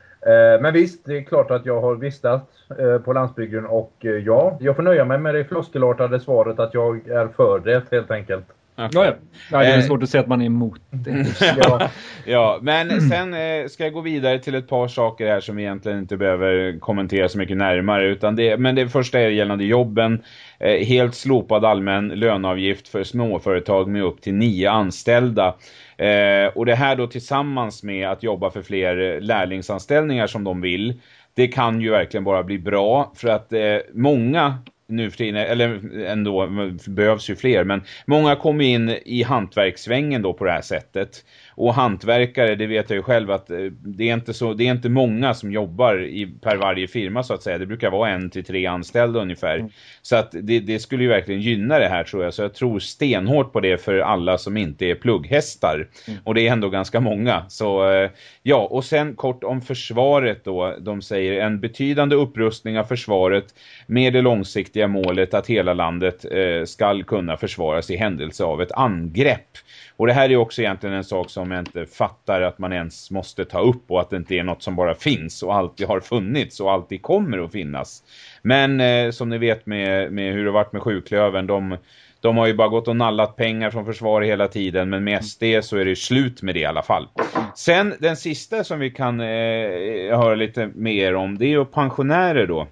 Men visst, det är klart att jag har vistats på landsbygden. Och ja, jag får nöja mig med det floskelartade svaret att jag är för det helt enkelt. Okay. Ja, ja. Ja, det är svårt att säga att man är emot det. ja. ja, men sen eh, ska jag gå vidare till ett par saker här som vi egentligen inte behöver kommentera så mycket närmare. Utan det, men det första är gällande jobben. Eh, helt slopad allmän löneavgift för småföretag med upp till nio anställda. Eh, och det här då tillsammans med att jobba för fler lärlingsanställningar som de vill. Det kan ju verkligen bara bli bra för att eh, många... nu för tiden, eller ändå behövs ju fler, men många kommer in i hantverksvängen då på det här sättet. Och hantverkare, det vet jag ju själv att det är inte så, det är inte många som jobbar i, per varje firma så att säga. Det brukar vara en till tre anställda ungefär. Mm. Så att det, det skulle ju verkligen gynna det här tror jag. Så jag tror stenhårt på det för alla som inte är plugghästar. Mm. Och det är ändå ganska många. Så ja, och sen kort om försvaret då. De säger en betydande upprustning av försvaret med det långsiktiga målet att hela landet eh, ska kunna försvaras i händelse av ett angrepp. Och det här är också egentligen en sak som jag inte fattar att man ens måste ta upp och att det inte är något som bara finns och alltid har funnits och alltid kommer att finnas. Men eh, som ni vet med, med hur det varit med sjuklöven, de, de har ju bara gått och nallat pengar från försvaret hela tiden, men med S D så är det slut med det i alla fall. Sen den sista som vi kan eh, höra lite mer om, det är ju pensionärer då.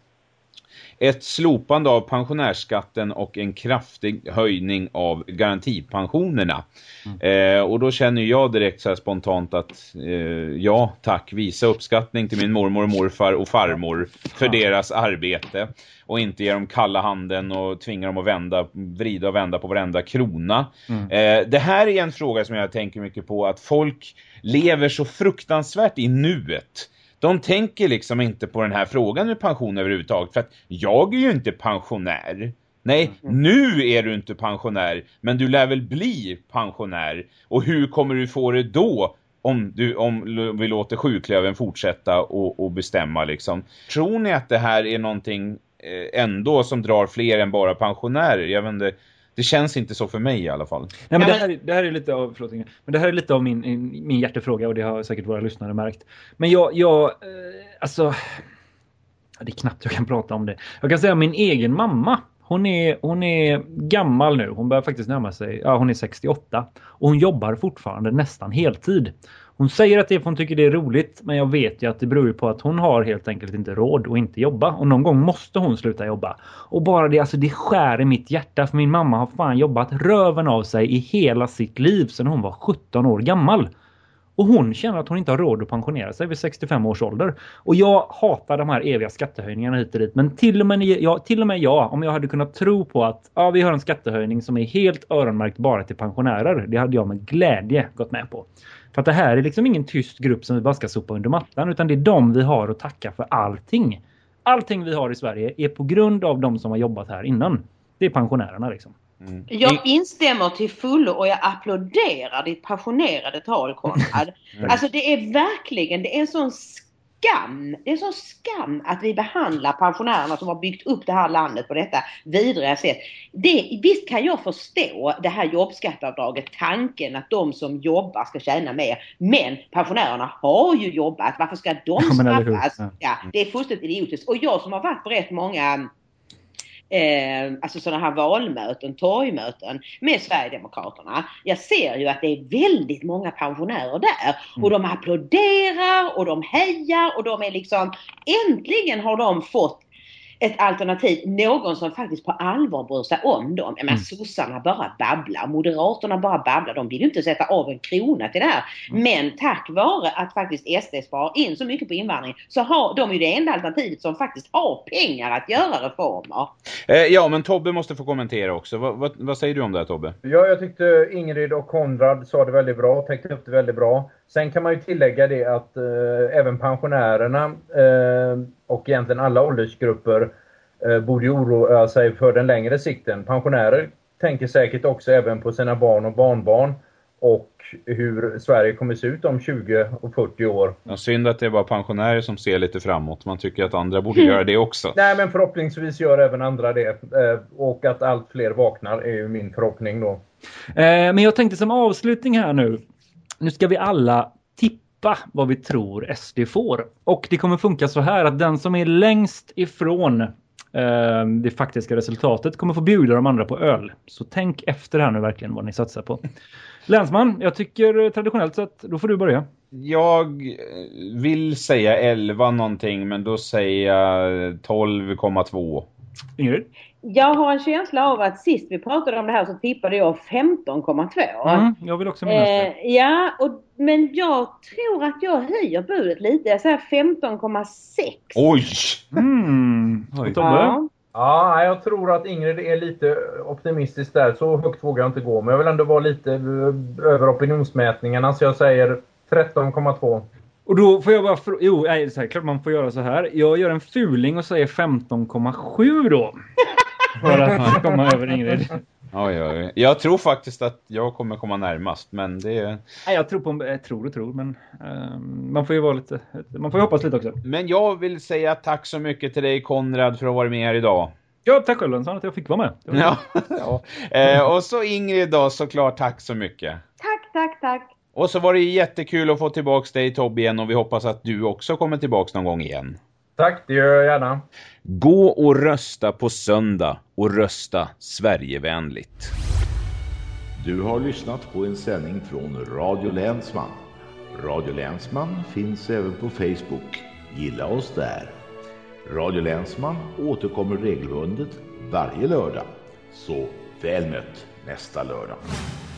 Ett slopande av pensionärsskatten och en kraftig höjning av garantipensionerna. Mm. Eh, och då känner jag direkt så här spontant att eh, ja tack, visa uppskattning till min mormor och morfar och farmor för deras arbete. Och inte ge dem kalla handen och tvinga dem att vända, vrida och vända på varenda krona. Mm. Eh, det här är en fråga som jag tänker mycket på, att folk lever så fruktansvärt i nuet. De tänker liksom inte på den här frågan med pension överhuvudtaget. För att jag är ju inte pensionär. Nej, mm. nu är du inte pensionär. Men du lär väl bli pensionär. Och hur kommer du få det då? Om, du, om vi låter sjuklöven fortsätta och, och bestämma liksom. Tror ni att det här är någonting ändå som drar fler än bara pensionärer? Jag vet inte. Det känns inte så för mig i alla fall. Nej, men det här, det här är lite av, förlåt, men det här är lite av min, min hjärtefråga, och det har säkert våra lyssnare märkt. Men jag, jag eh, alltså, det är knappt jag kan prata om det. Jag kan säga min egen mamma, hon är, hon är gammal nu. Hon börjar faktiskt närma sig, ja hon är sextioåtta. Och hon jobbar fortfarande nästan heltid. Hon säger att det är för hon tycker det är roligt, men jag vet ju att det beror på att hon har helt enkelt inte råd att inte jobba. Och någon gång måste hon sluta jobba. Och bara det, alltså det skär i mitt hjärta, för min mamma har fan jobbat röven av sig i hela sitt liv sedan hon var sjutton år gammal. Och hon känner att hon inte har råd att pensionera sig vid sextiofem års ålder. Och jag hatar de här eviga skattehöjningarna hit och dit. Men till och med jag, till och med jag om jag hade kunnat tro på att ja, vi har en skattehöjning som är helt öronmärkt bara till pensionärer. Det hade jag med glädje gått med på. För att det här är liksom ingen tyst grupp som vi bara ska sopa under mattan. Utan det är de vi har att tacka för allting. Allting vi har i Sverige är på grund av de som har jobbat här innan. Det är pensionärerna liksom. Mm. Jag instämmer till fullo och jag applåderar ditt passionerade tal, Konrad. Mm. Alltså det är verkligen, det är en sån skam. Det är en sån skam att vi behandlar pensionärerna som har byggt upp det här landet på detta vidriga sätt. Det, visst kan jag förstå det här jobbskatteavdraget, tanken att de som jobbar ska tjäna mer. Men pensionärerna har ju jobbat. Varför ska de straffas? Ja, ja, det är fullständigt idiotiskt. Och jag som har varit på rätt många Eh, alltså sådana här valmöten, torgmöten med Sverigedemokraterna. Jag ser ju att det är väldigt många pensionärer där. Mm. Och de applåderar och de hejar och de är liksom, äntligen har de fått ett alternativ, någon som faktiskt på allvar bryr sig om dem. Men mm. sossarna bara babblar, moderaterna bara babblar, de vill ju inte sätta av en krona till det här. Mm. Men tack vare att faktiskt S D sparar in så mycket på invandring så har de ju det enda alternativet som faktiskt har pengar att göra reformer. Eh, ja, men Tobbe måste få kommentera också. Va, va, vad säger du om det här, Tobbe? Ja, jag tyckte Ingrid och Konrad sa det väldigt bra, täckte upp det väldigt bra. Sen kan man ju tillägga det att eh, även pensionärerna eh, och egentligen alla åldersgrupper eh, borde oroa sig för den längre sikten. Pensionärer tänker säkert också även på sina barn och barnbarn och hur Sverige kommer se ut om tjugo och fyrtio år. Ja, synd att det är bara pensionärer som ser lite framåt. Man tycker att andra borde göra det också. Nej, men förhoppningsvis gör även andra det. Eh, och att allt fler vaknar är ju min förhoppning då. Eh, men jag tänkte som avslutning här nu. Nu ska vi alla tippa vad vi tror S D får. Och det kommer funka så här att den som är längst ifrån eh, det faktiska resultatet kommer få bjuda de andra på öl. Så tänk efter här nu verkligen vad ni satsar på. Länsman, jag tycker traditionellt sett, då får du börja. Jag vill säga elva någonting, men då säger jag tolv komma två. Ingrid? Jag har en känsla av att sist vi pratade om det här så tippade jag femton komma två. Mm, jag vill också minnas det. Eh, ja, och, men jag tror att jag höjer budet lite. Jag säger femton komma sex. Oj! Mm. Oj. Ja. Ja, jag tror att Ingrid är lite optimistisk där. Så högt vågar jag inte gå. Men jag vill ändå vara lite över opinionsmätningarna. Så jag säger tretton komma två. Och då får jag bara... Fr- jo, nej, så här, klart man får göra så här. Jag gör en fuling och säger femton komma sju då. För att komma över Ingrid. Oj, oj. Jag tror faktiskt att jag kommer komma närmast, men det är... Nej, jag tror på... Jag tror och tror, men... Um, man får ju vara lite... Man får ju hoppas lite också. Men jag vill säga tack så mycket till dig, Konrad, för att vara med här idag. Ja, tack själv, Lönsson, att jag fick vara med. Ja, ja. Eh, och så Ingrid då, såklart, tack så mycket. Tack, tack, tack. Och så var det jättekul att få tillbaka dig, Tobbe, igen, och vi hoppas att du också kommer tillbaka någon gång igen. Tack, det gör jag gärna. Gå och rösta på söndag och rösta Sverigevänligt. Du har lyssnat på en sändning från Radio Länsman. Radio Länsman finns även på Facebook. Gilla oss där. Radio Länsman återkommer regelbundet varje lördag. Så väl mött nästa lördag.